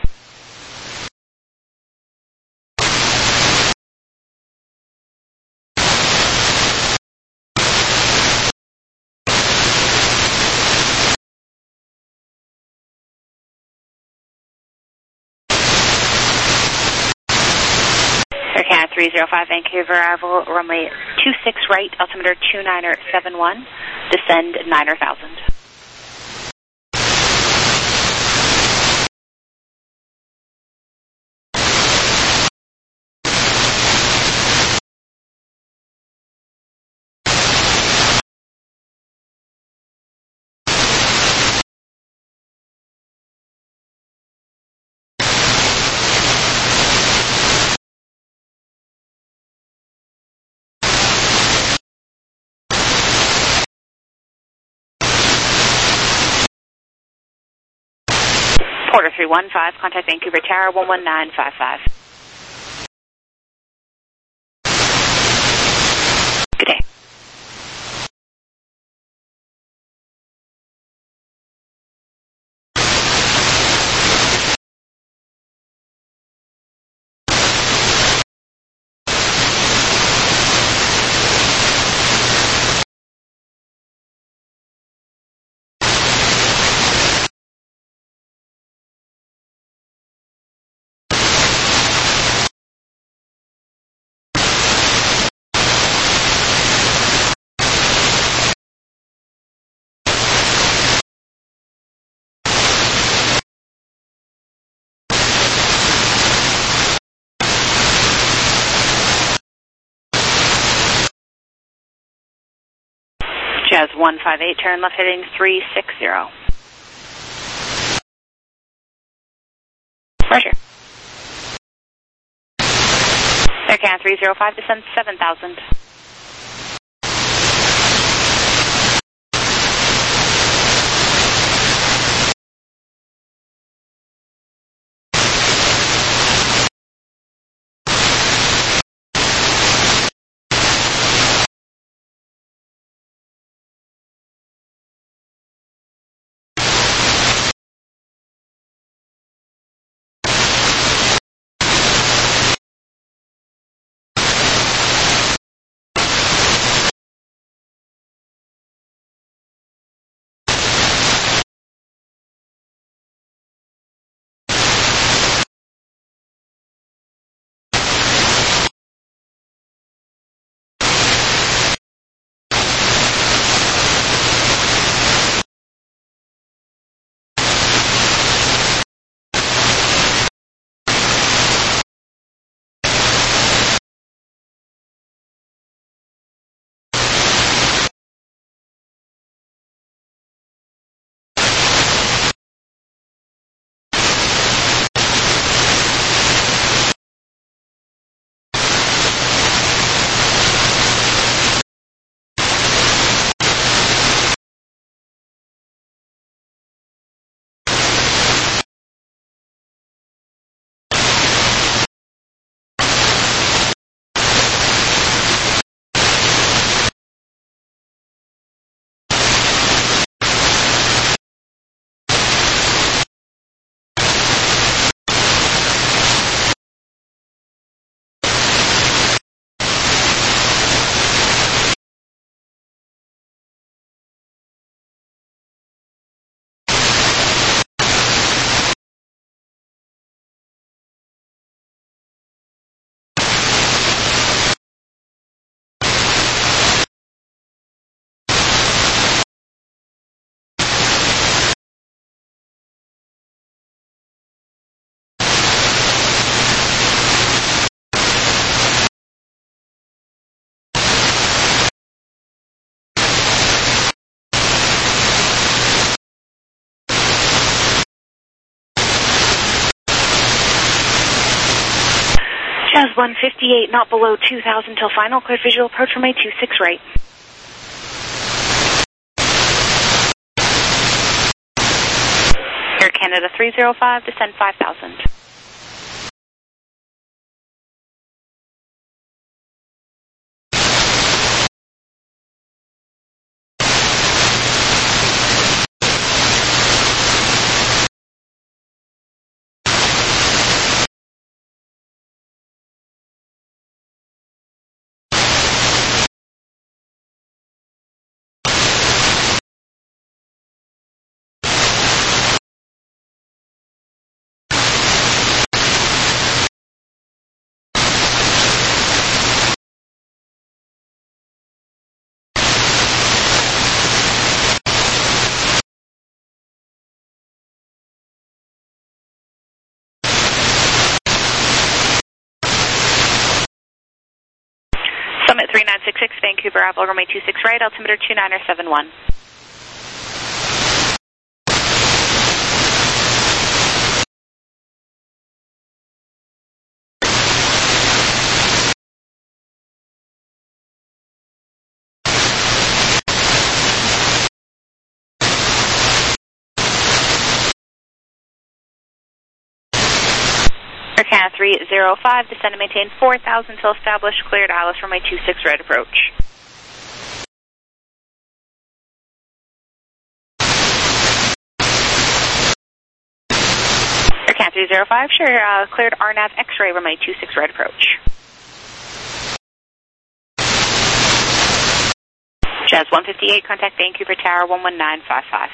Air Canada 305, Vancouver Avo, runway 26 right, altimeter 2971, descend 9,000. Porter 315, contact Vancouver Tower 11955. Jazz 158, turn left heading 360. Roger. Aircan 305, descend 7,000. Jazz 158, not below 2,000 till final. Clear visual approach runway 26 right. Air Canada 305, descend 5,000. Summit 3966, Vancouver, Apple, runway 26 right, altimeter 2971. Air 305, descend and maintain 4,000 till established, cleared Alice runway 26 right approach. Air 305, sure, cleared RNAV X-ray runway 26 right approach. Jazz 158, contact Vancouver Tower 11955.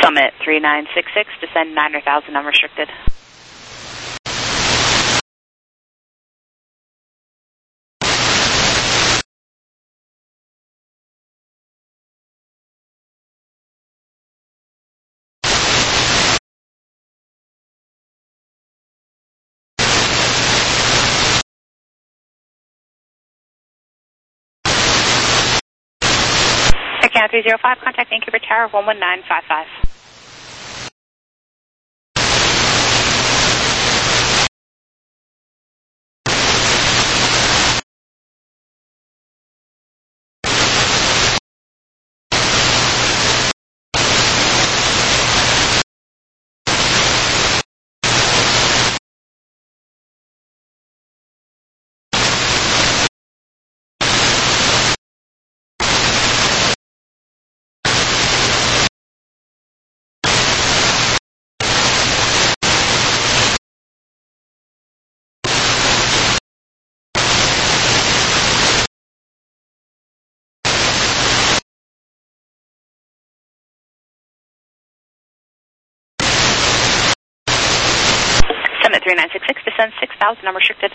Summit 3966, descend 9,000 unrestricted. Account 305, contact Vancouver Tower 11955. Summit 3966, descend 6,000 unrestricted.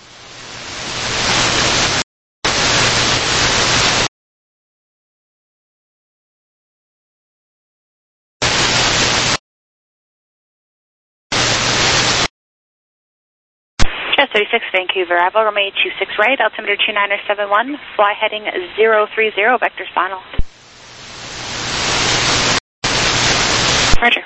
Just 36, Vancouver Avo, runway 26 right, altimeter 2971, fly heading 030, vectors final. Roger.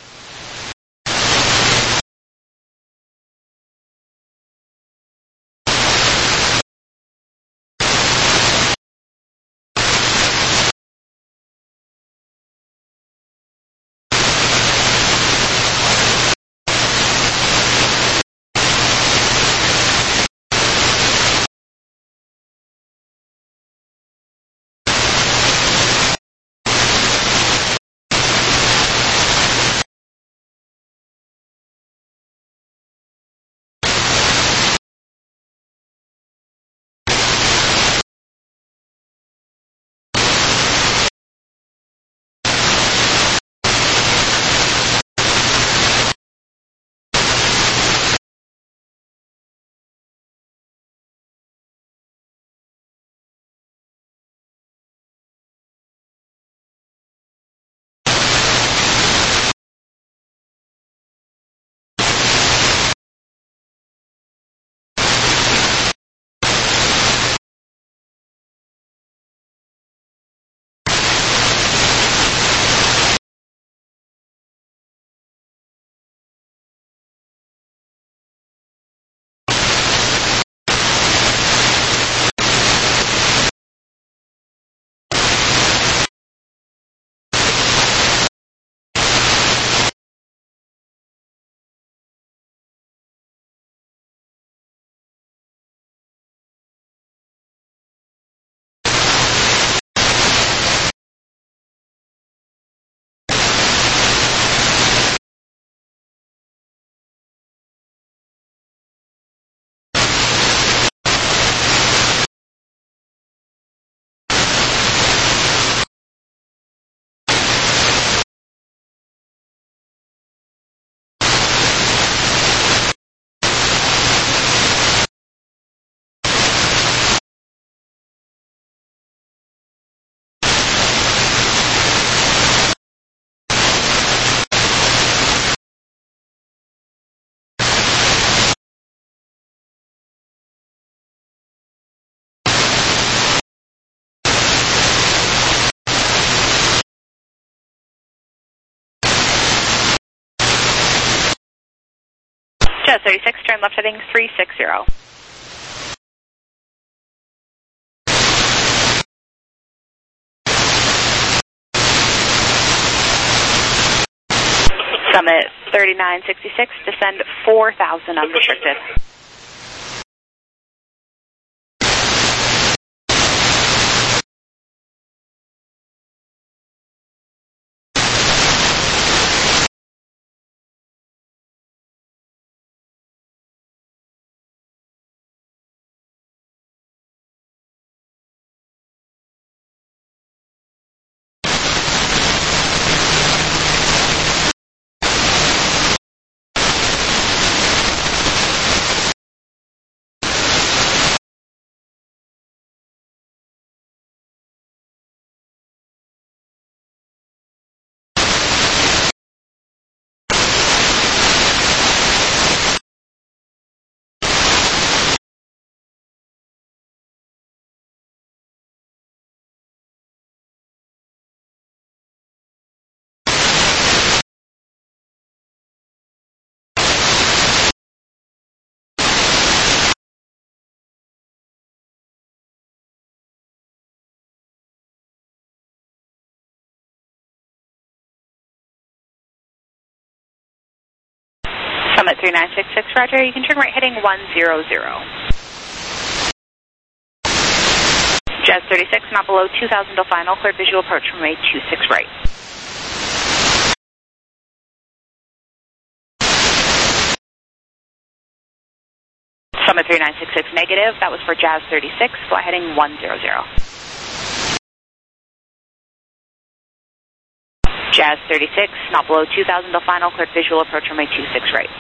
Just 36, turn left heading 360. Summit 3966, descend 4,000 unrestricted. Summit 3966, roger. You can turn right heading 100. Jazz 36, not below 2000 till final. Cleared visual approach runway 26 right. Summit 3966 negative. That was for Jazz 36. Fly heading 100. Jazz 36, not below 2000 till final. Cleared visual approach runway 26 right.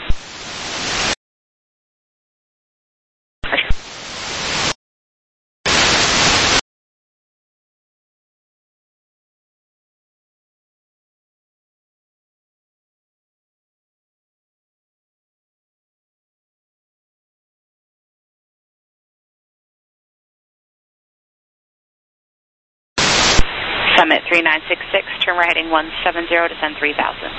Summit 3966, turn right heading 170, descend 3000.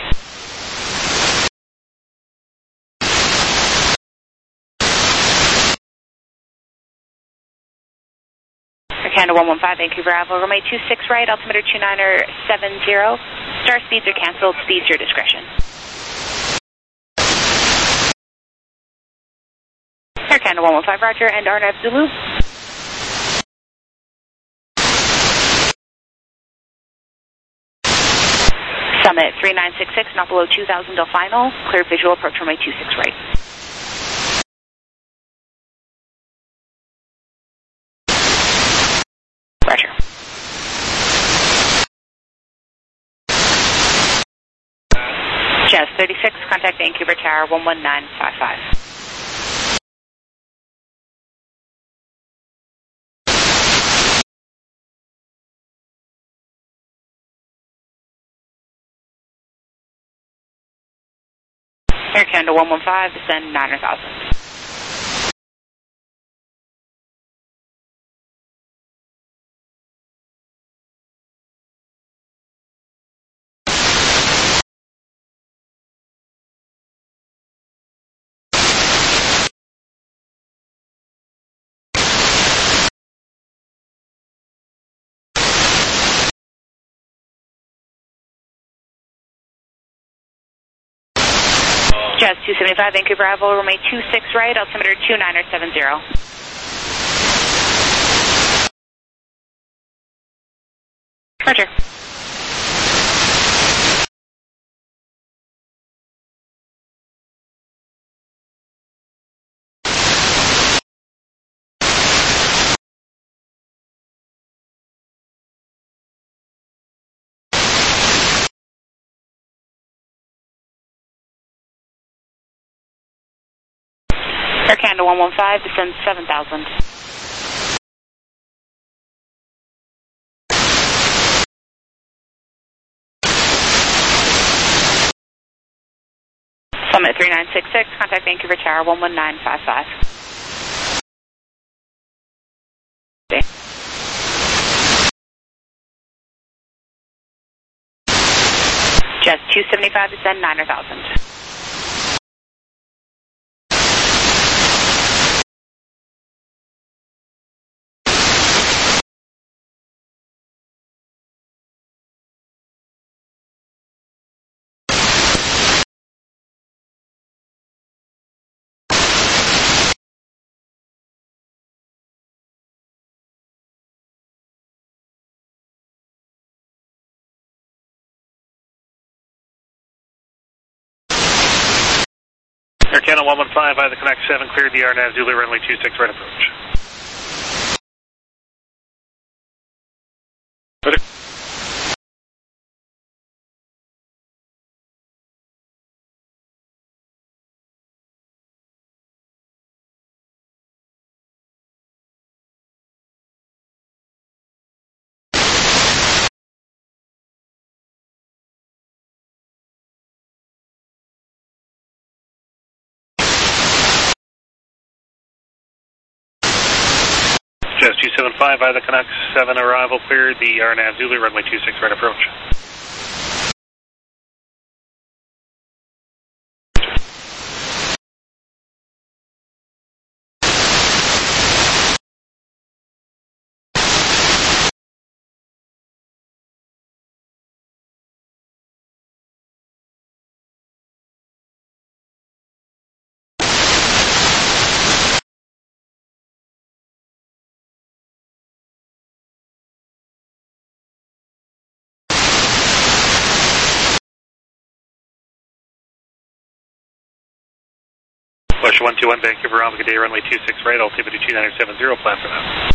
Air Canada 115, Vancouver Avo, runway 26 right, altimeter 2970. Star speeds are canceled, speeds your discretion. Air Canada 115, roger, and RNAV Zulu. Summit 3966, not below 2000 till final. Clear visual approach runway 26 right. Roger. Jazz 36, contact Vancouver Tower 11955. Air Canada 115, descend 9,000. Jazz 275, Vancouver Avo, runway 26 right, altimeter 2970. Roger. Air Canada 115, descend 7,000. Summit 3966, contact Vancouver Tower 11955. Okay. Jazz 275, descend 9,000. Air Canada 115, by the Connect 7, cleared the RNAV Zulu runway 26 right approach. Jazz 275, by the Connect 7 arrival cleared the RNAV Zulu runway 26 right approach. Russia 121, Vancouver, Bravo, good day, runway 26 right, altimeter 2970, plan for that.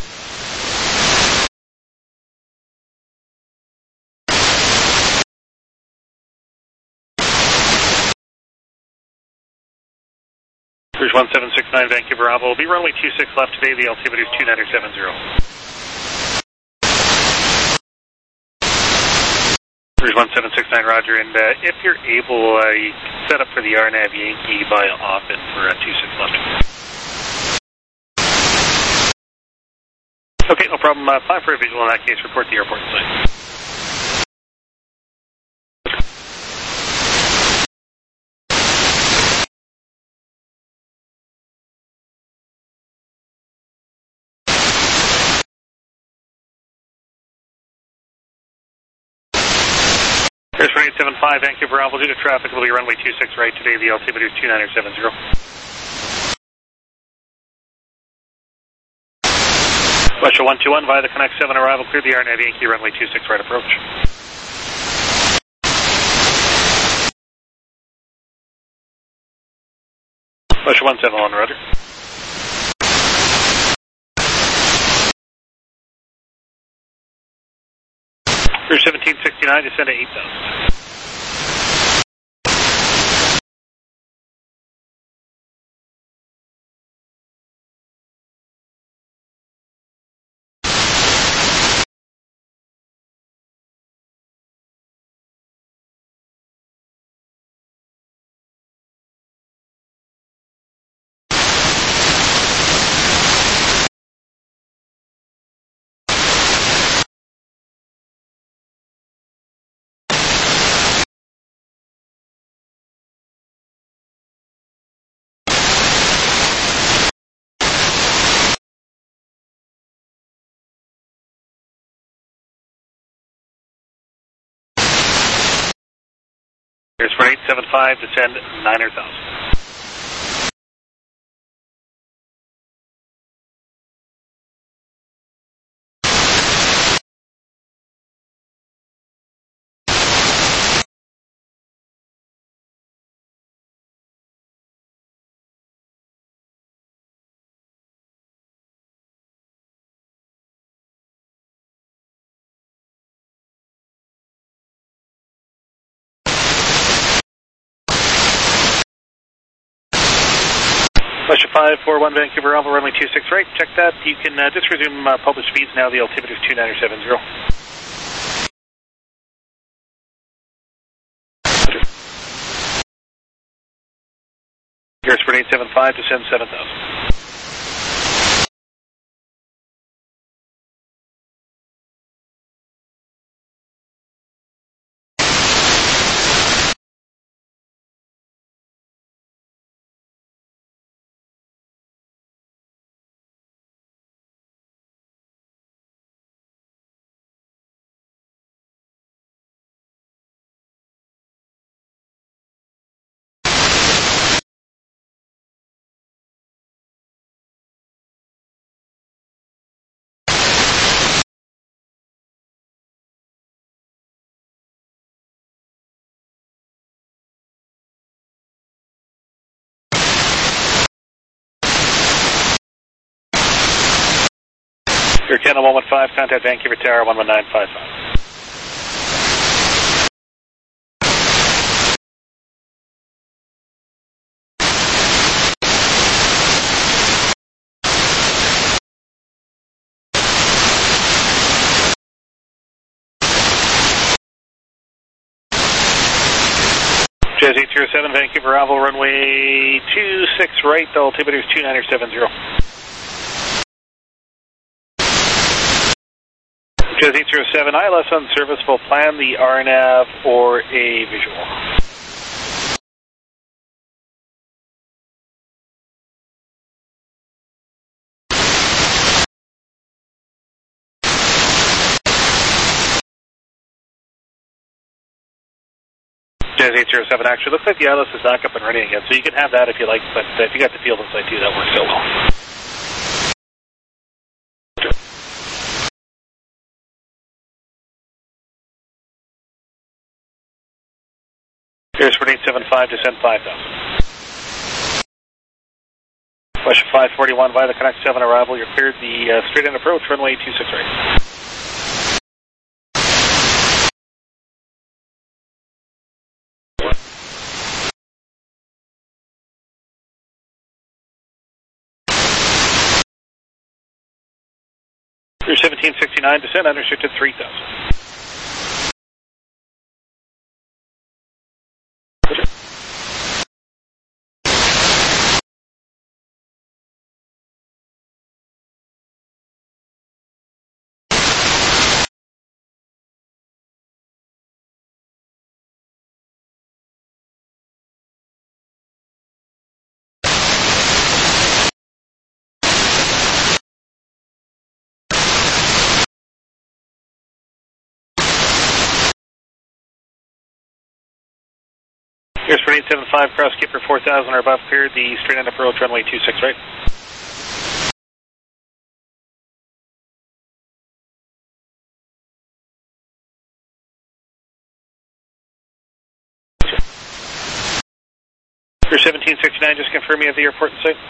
Cruise 1769, Vancouver, Bravo, will be runway 26 left today, the altimeter is 2970. Cruise 1769, roger, and if you're able, set up for the RNAV Yankee by Often for 26 left. Okay, no problem. Plan for a visual in that case. Report the airport site. Here's 875, Vancouver, Bravo, due to traffic, will be runway 26 right today. The altimeter is 2970. Russia 121 via the Connect 7 arrival, clear the RNAV Yankee runway 26 right approach. Russia 171, roger. Cruise 1769, descend to 8,000. Here's 875, descend 9,000. Russia 541, Vancouver, Bravo, runway 26 right. Check that. You can just resume published speeds now. The altimeter is 2970. Here's 875, descend 7,000. Your Canada 115, contact Vancouver Tower 11955. Jazz 807, Vancouver, Bravo, runway 26 right, the altimeter is 2970. Jazz 807, ILS unserviceable, plan the RNAV or a visual. Jazz 807, actually, looks like the ILS is back up and running again, so you can have that if you like, but if you got the field inside too, that works so well. Here's 875, descend 5,000. Question 541 via the Connect 7 arrival. You're cleared the straight in approach, runway 26 right. Clear 1769, descend unrestricted 3000. Here's for 875, cross skipper 4000 or above, cleared the straight end approach, runway 26 right. Here's 1769, just confirm you have the airport in sight.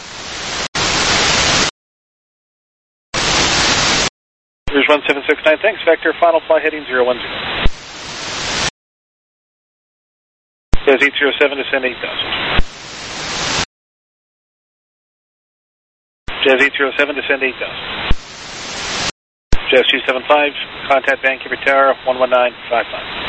Here's 1769, thanks, Vector, final fly heading 010. Jazz 807, descend 8000. Jazz 807, descend 8000. Jazz 275, contact Vancouver Tower, 11955.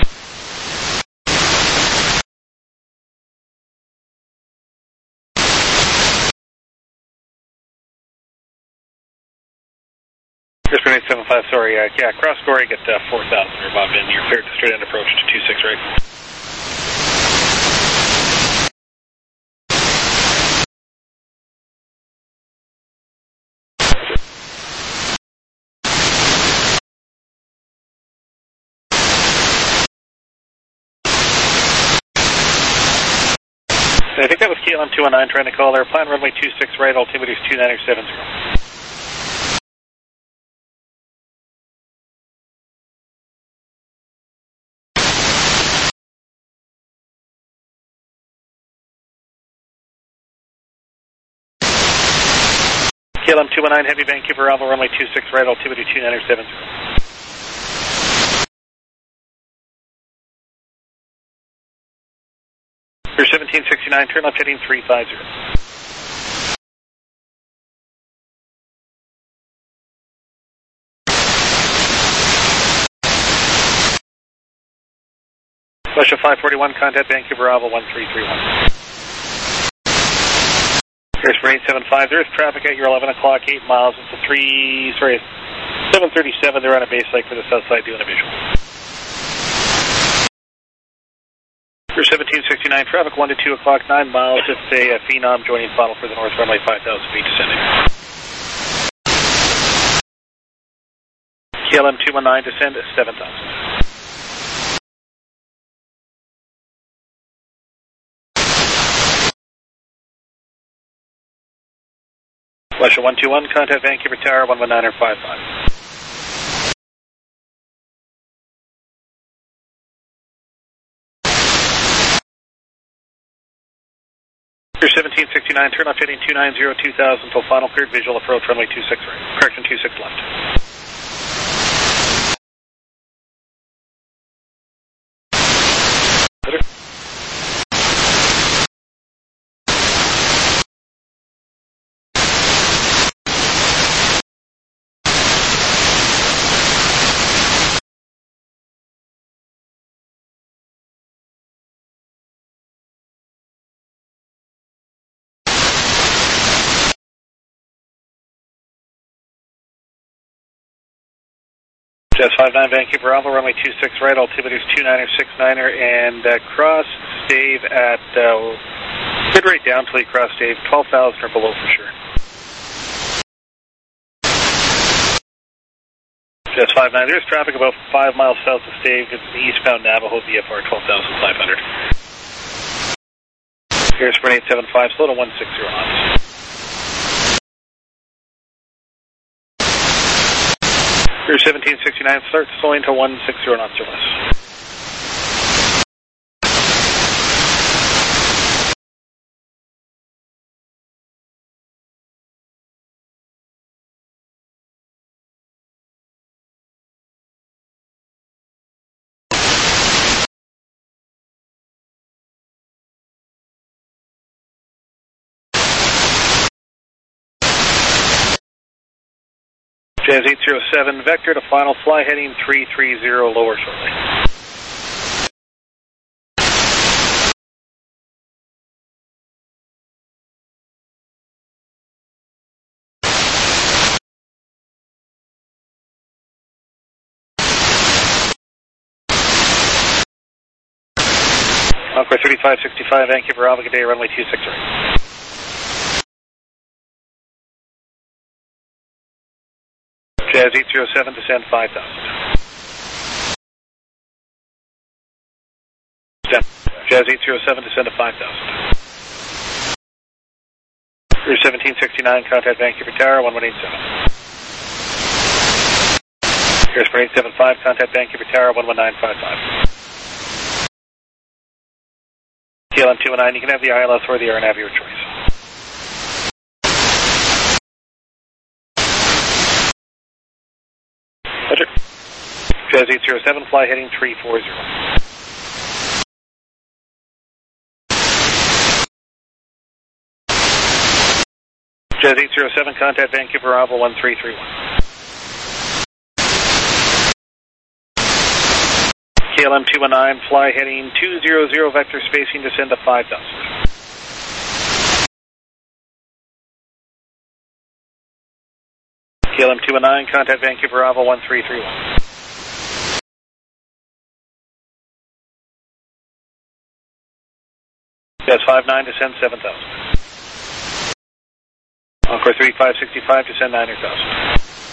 Here's for 875, sorry, yeah, cross Goring at 4000 or above, and you're cleared to straight end approach to 26 right. I think that was KLM 219 trying to call there. Plan runway 26 right, altimeter is 2970. KLM 219 heavy Vancouver Alpha runway 26 right, altimeter 2970. For 1769, turn left heading 350. Russia 541, contact Vancouver Alpha 1331. Here's for 875, there is traffic at your 11 o'clock, 8 miles. It's a 737, they're on a base lake for the south side doing a visual. For 1769, traffic 1 to 2 o'clock, 9 miles. It's a Phenom joining final for the north runway 5,000 feet descending. KLM 219, descend at 7,000. Russia 121, contact Vancouver Tower 119 or 55. Here's 1769, turn left heading 290, 2000 until final cleared visual approach runway 26 right. Correction 26 left. Jazz 59 Vancouver Alpha, runway 26 right, altimeter is 29er, 69er, and cross Stave at, good rate down till you cross Stave, 12,000 or below for sure. Jazz 59, there's traffic about 5 miles south of Stave, it's the eastbound Navajo VFR 12,500. Here's for 875, slow to 160 knots. Here's 1769, start slowing to 160 knots or less. Jazz 807 Vector to final fly heading 330 lower shortly. Encore 3565 Vancouver Alpha, good day, runway 26 right. Jazz 807, descend 5,000. Jazz 807, descend to 5,000. Cruise 1769, contact Vancouver Tower, 1187. Cruise 875, contact Vancouver Tower, 11955. KLM 219, you can have the ILS or the RNAV, your choice. Roger. Jazz 807, fly heading 340. Jazz 807, contact Vancouver Bravo 1331. KLM 219, fly heading 200, vector spacing, descend to 5,000. KLM 219, contact Vancouver Bravo 1331. Jazz 59, descend 7,000. Encore 3565, descend 9,000.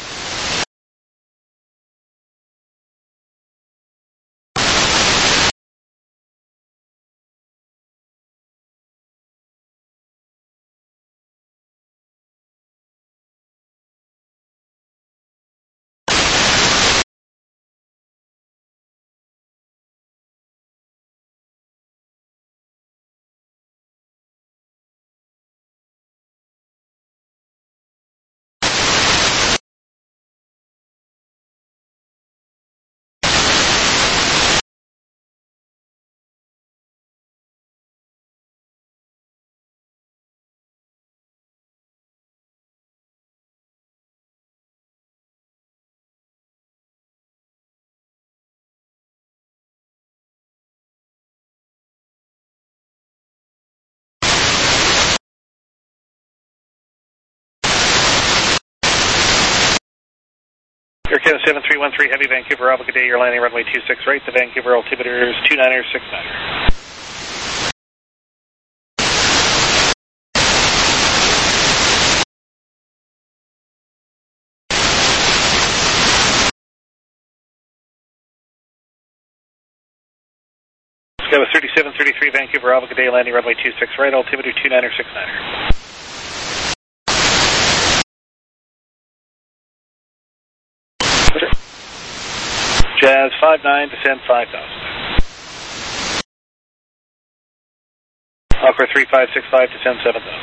Air Canada 7313, Heavy Vancouver Alpha, good day, you're landing runway 26 right, the Vancouver altimeter is 29er, 69er. Skywas 3733, Vancouver Alpha, good day, landing runway 26 right, altimeter 29er, 69er. Jazz 59, descend 5,000. Encore 3565, descend 7,000.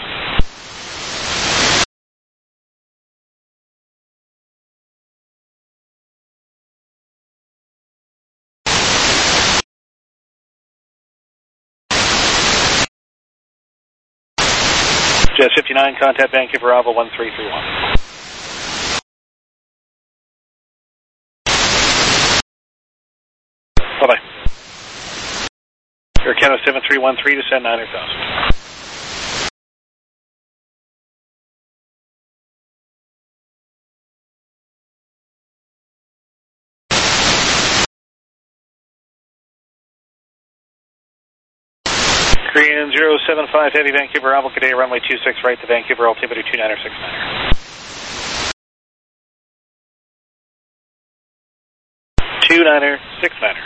Jazz 59, contact Vancouver Bravo 1331. Bye-bye. Air Canada 7313, descend 9,000. Korean 075, Heavy Vancouver Bravo, good day, runway 26 right, the Vancouver altimeter 29er, 69er. 29er, 69er.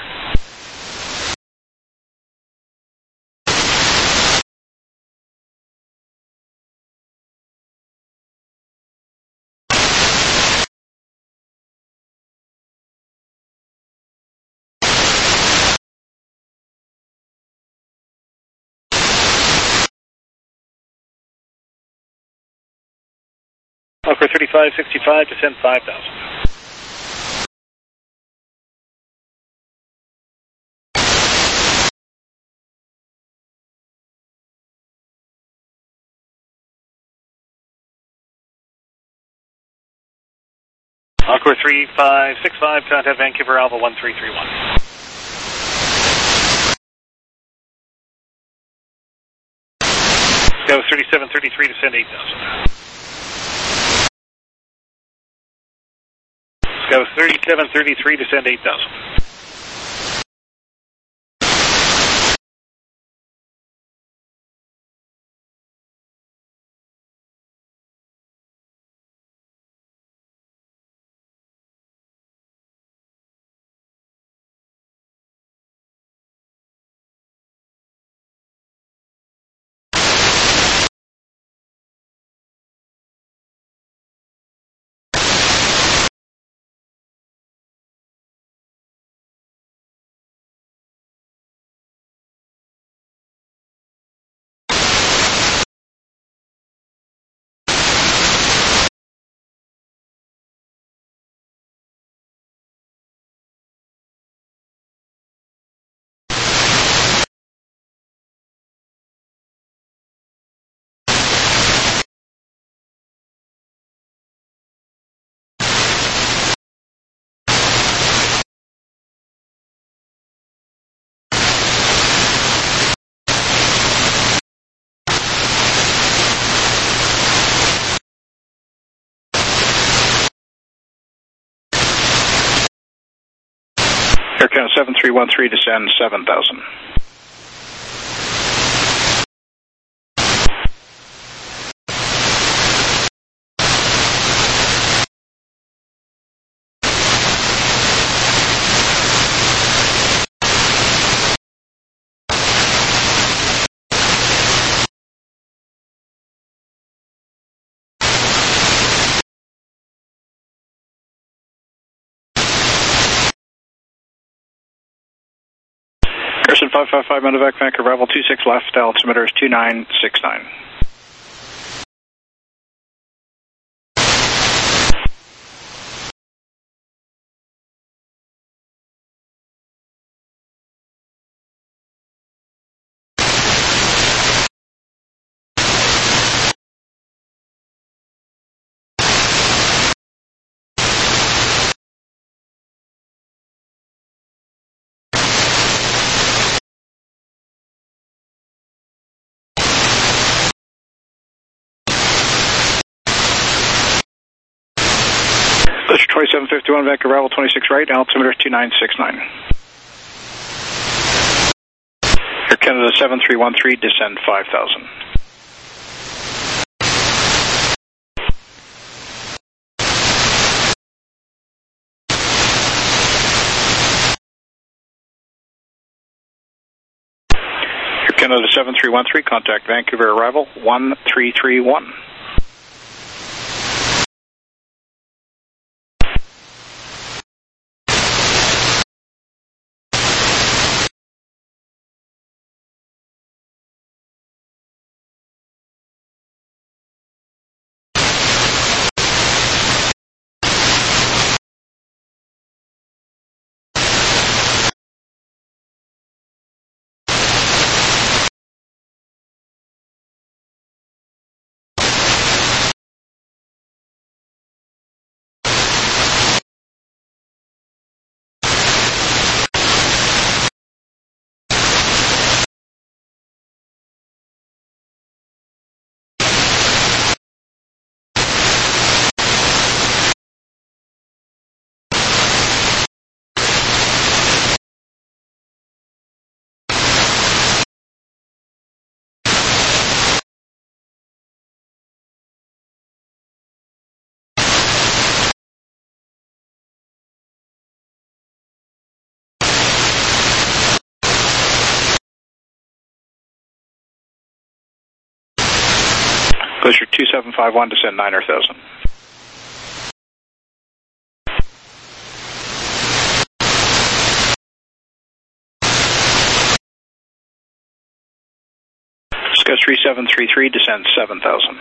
Encore 3565, descend 5,000. Encore 3565, contact Vancouver Alpha 1331. Go 3733, descend 8,000. Go 3733, descend 8,000. Air Canada 7313, descend 7,000. Garrison 555, Medevac, Vancouver, arrival 26 left, altimeter is 2969. Glacier 2751, Vancouver, arrival 26 right, altimeter is 2969. Air Canada 7313, descend 5,000. Air Canada 7313, contact Vancouver, arrival 1331. Glacier 2751, descend 9,000. Discuss 3733, descend 7,000.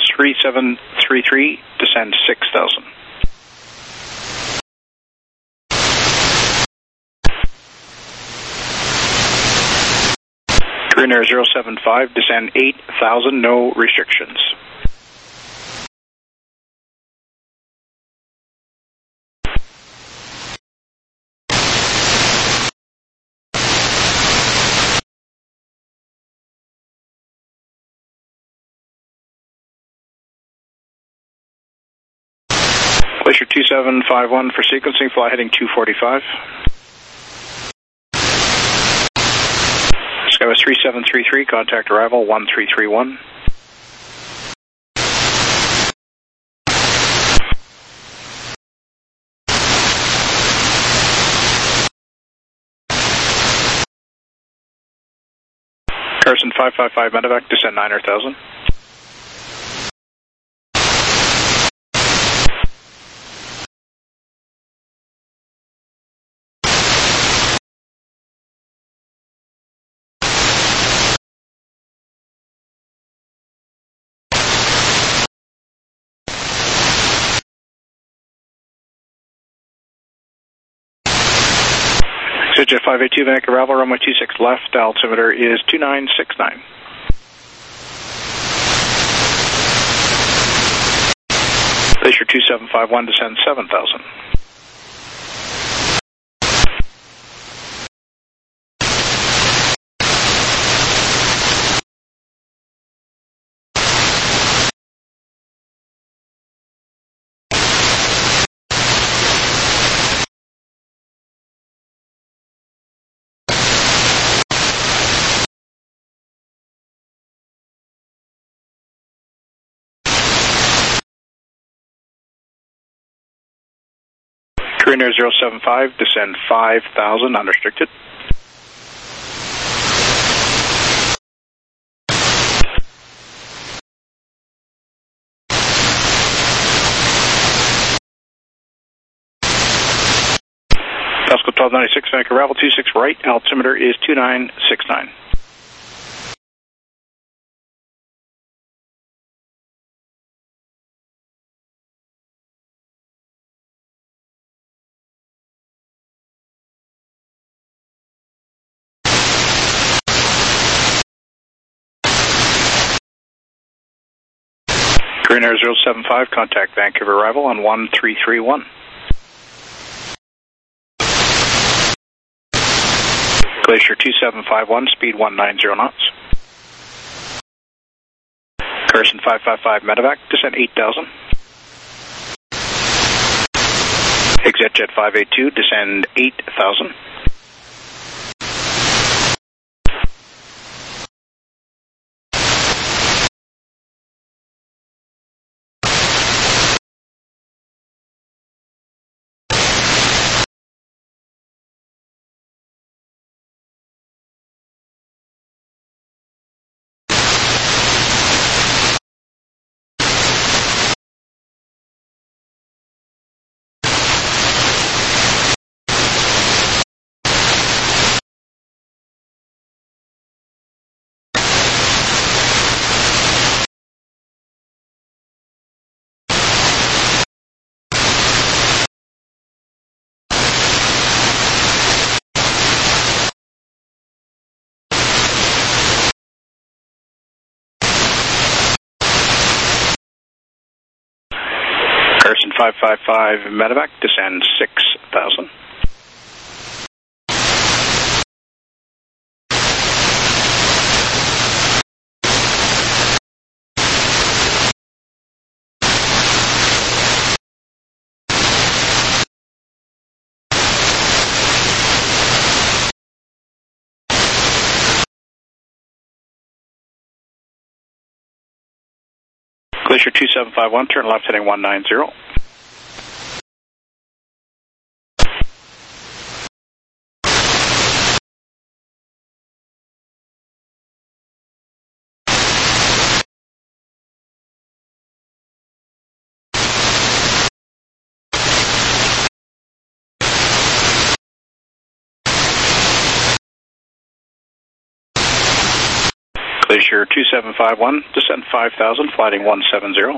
3733, descend 6,000. Green Air 075, descend 8,000, no restrictions. Glacier 2751 for sequencing, fly heading 245. Skywest 3733, contact arrival 1331. Carson 555 medevac, descend 9,000. Jet 582, Vancouver, arrival, runway 26 left, altimeter is 2969. Glacier 2751, descend 7,000. Green Air 075, descend 5,000, unrestricted. Pascal 1296, Vancouver, arrival 26 right, altimeter is 2969. Green Air 075, contact Vancouver arrival on 1331. Glacier 2751, speed 190 knots. Carson 555 medevac, descend 8,000. ExitJet 582, descend 8,000. Carson 555 medevac, descend 6,000. Glacier 2751, turn left heading 190. Glacier 2751, descend 5,000, flighting 170.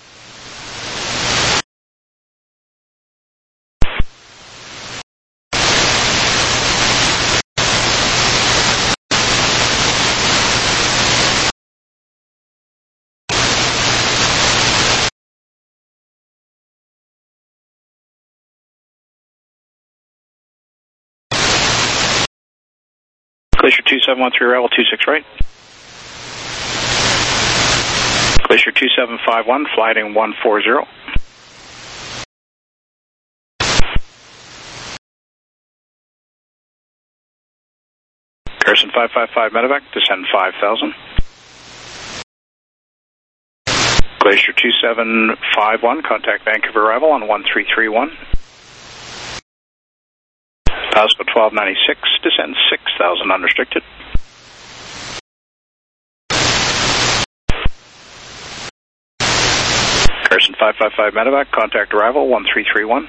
Glacier 2713, arrival 26 right. Glacier 2751, flighting 140. Carson 555 medevac, descend 5,000. Glacier 2751, contact Vancouver arrival on 1331. Pasco 1296, descend 6,000 unrestricted. Carson 555 medevac, contact arrival 1331.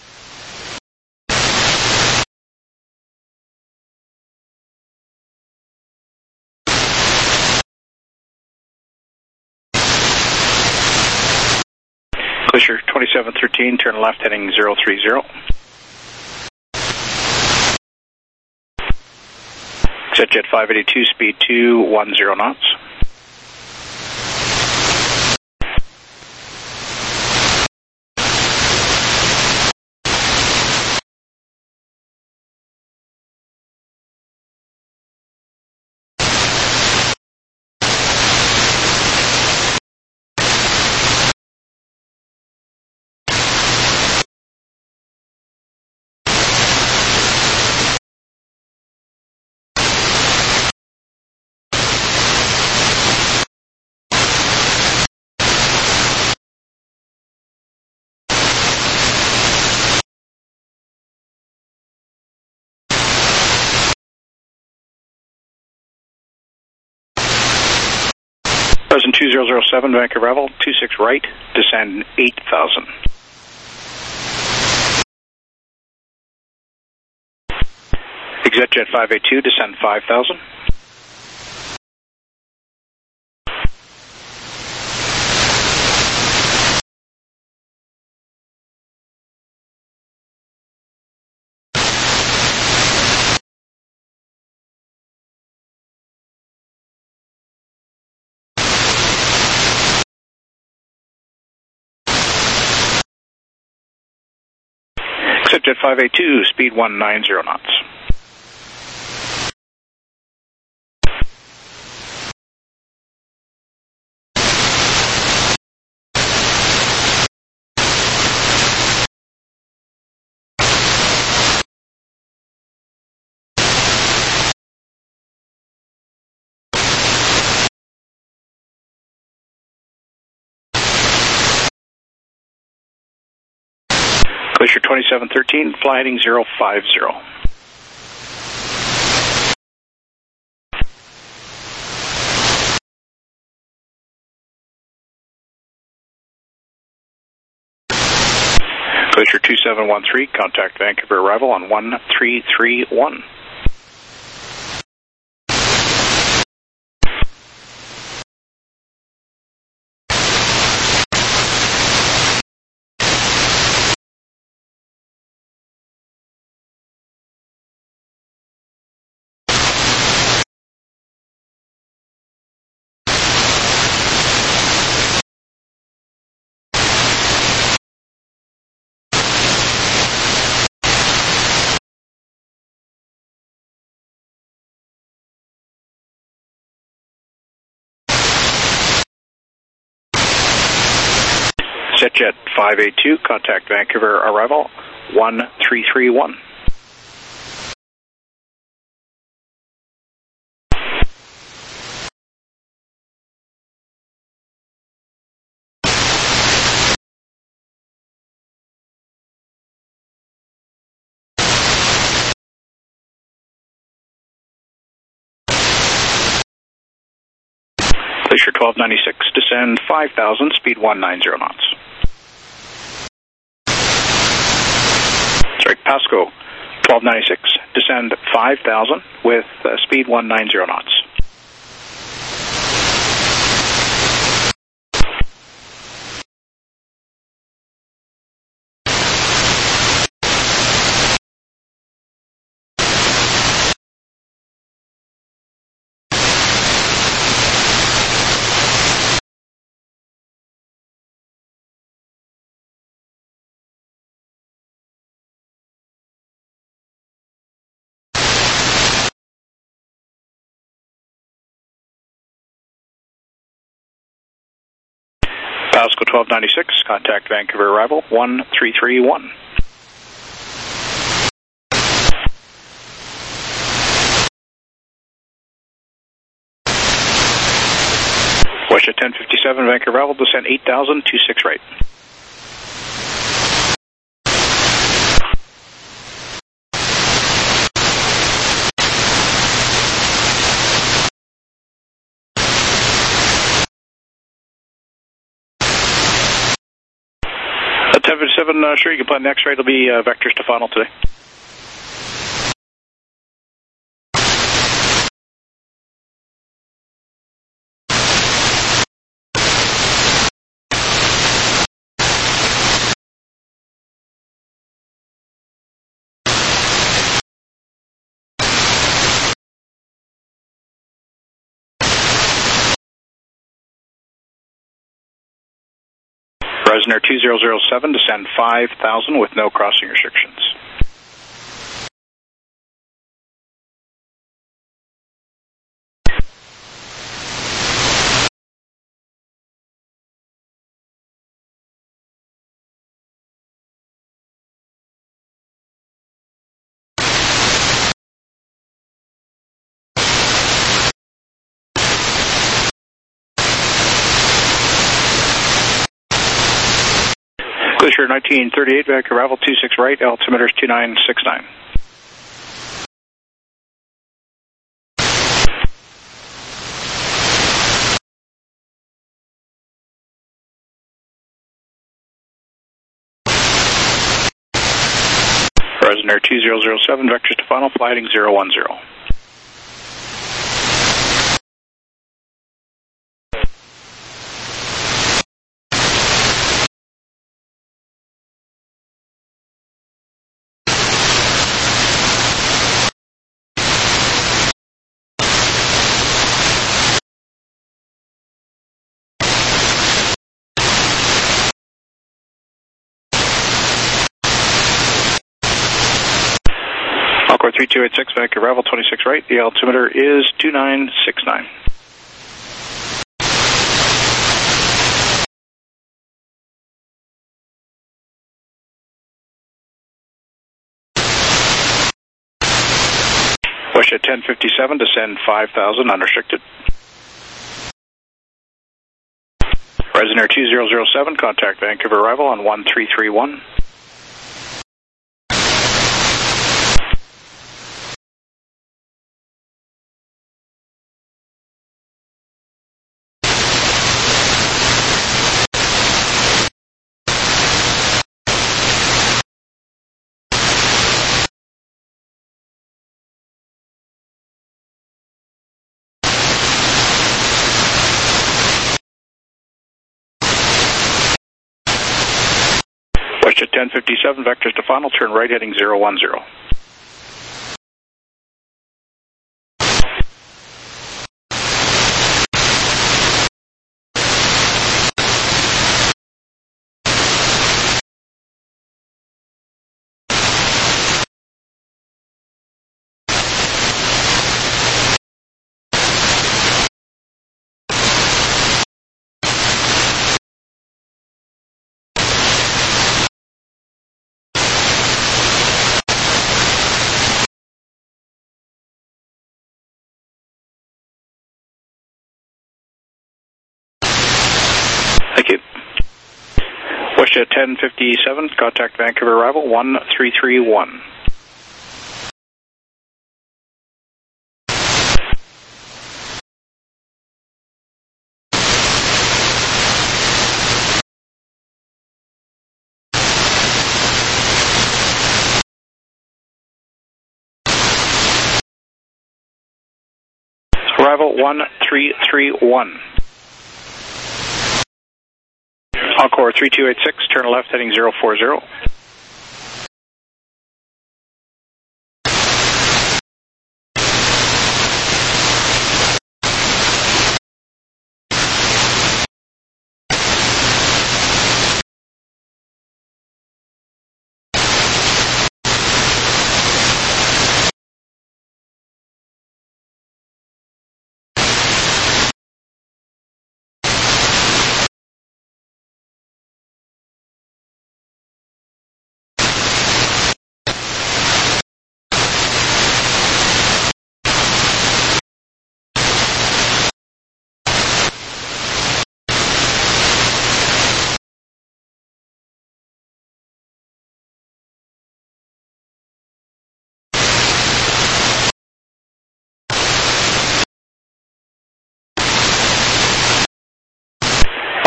Glacier 2713, turn left heading 030. Jet 582, speed 210 knots. Present 2007, Vancouver arrival, 26 right, descend 8,000. ExitJet 582, descend 5,000. ExitJet 582, speed 190 knots. Glacier 2713, fly heading 050. Glacier 2713, contact Vancouver arrival on 1331. ExitJet 582, contact Vancouver arrival 1331. Glacier 1296, descend 5,000, speed 190 knots. Sorry, Pasco 1296, descend 5,000 with speed 190 knots. Pasco 1296, contact Vancouver arrival 1331. WestJet 1057, Vancouver arrival, descend 8,000, 26 right. At 1057, sure, you can plan next right, it'll be Vector Stefano today. Horizon Air 2007, descend 5,000 with no crossing restrictions. Glacier 1938, Vancouver arrival 26 right, altimeter is 2969. Horizon Air 2007, Vector Stefano, fly heading 010. Encore 3286, Vancouver arrival 26 right, the altimeter is 2969. WestJet 1057, descend 5,000, unrestricted. Horizon Air 2007, contact Vancouver arrival on 1331. WestJet 1057, Vector Stefano, turn right heading 010. Thank you. WestJet 1057, contact Vancouver arrival 1331. Arrival 1331. Encore 3286, turn left heading 040.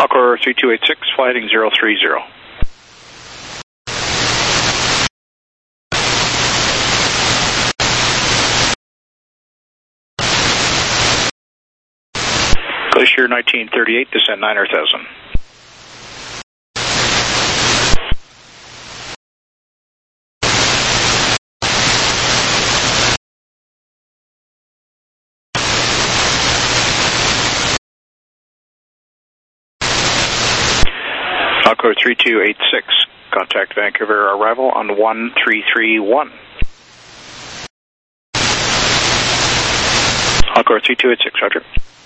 Encore 3286, flighting 030. Glacier 1938, descend 9,000. Encore 3286, contact Vancouver, arrival on 1331. Encore 3286, roger.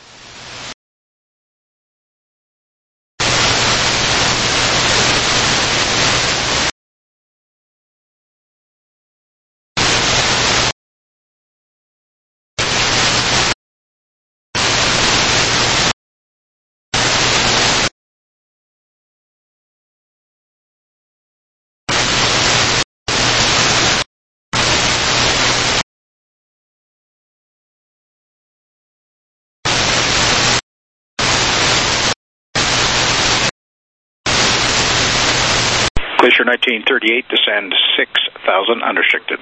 Glacier 1938, descend 6,000, unrestricted.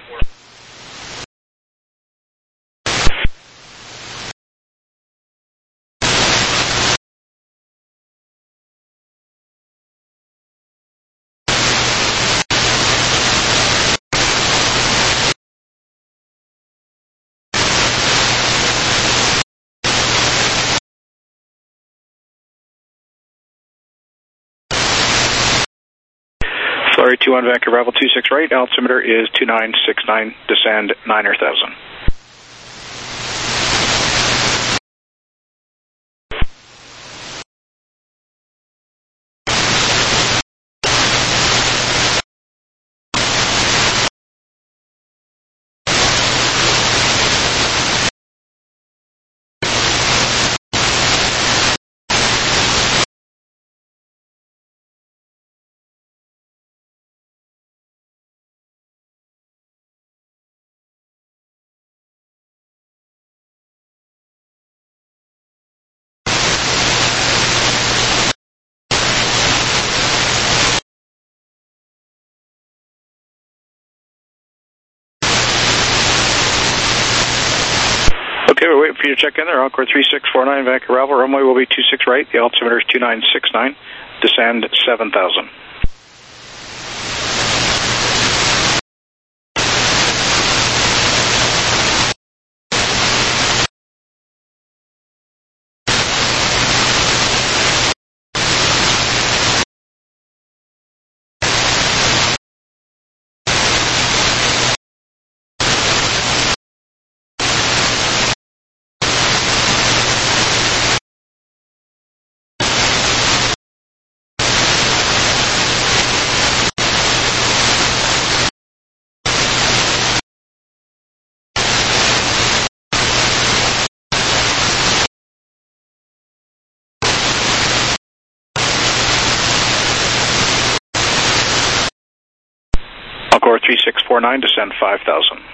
Flurry 21 Vancouver, arrival 26 right, altimeter is 2969, descend 9,000. Okay, we're waiting for you to check in there. Encore 3649 Vancouver, arrival, runway will be 26 right, the altimeter is 2969, descend 7,000. Encore 3649, descend 5,000.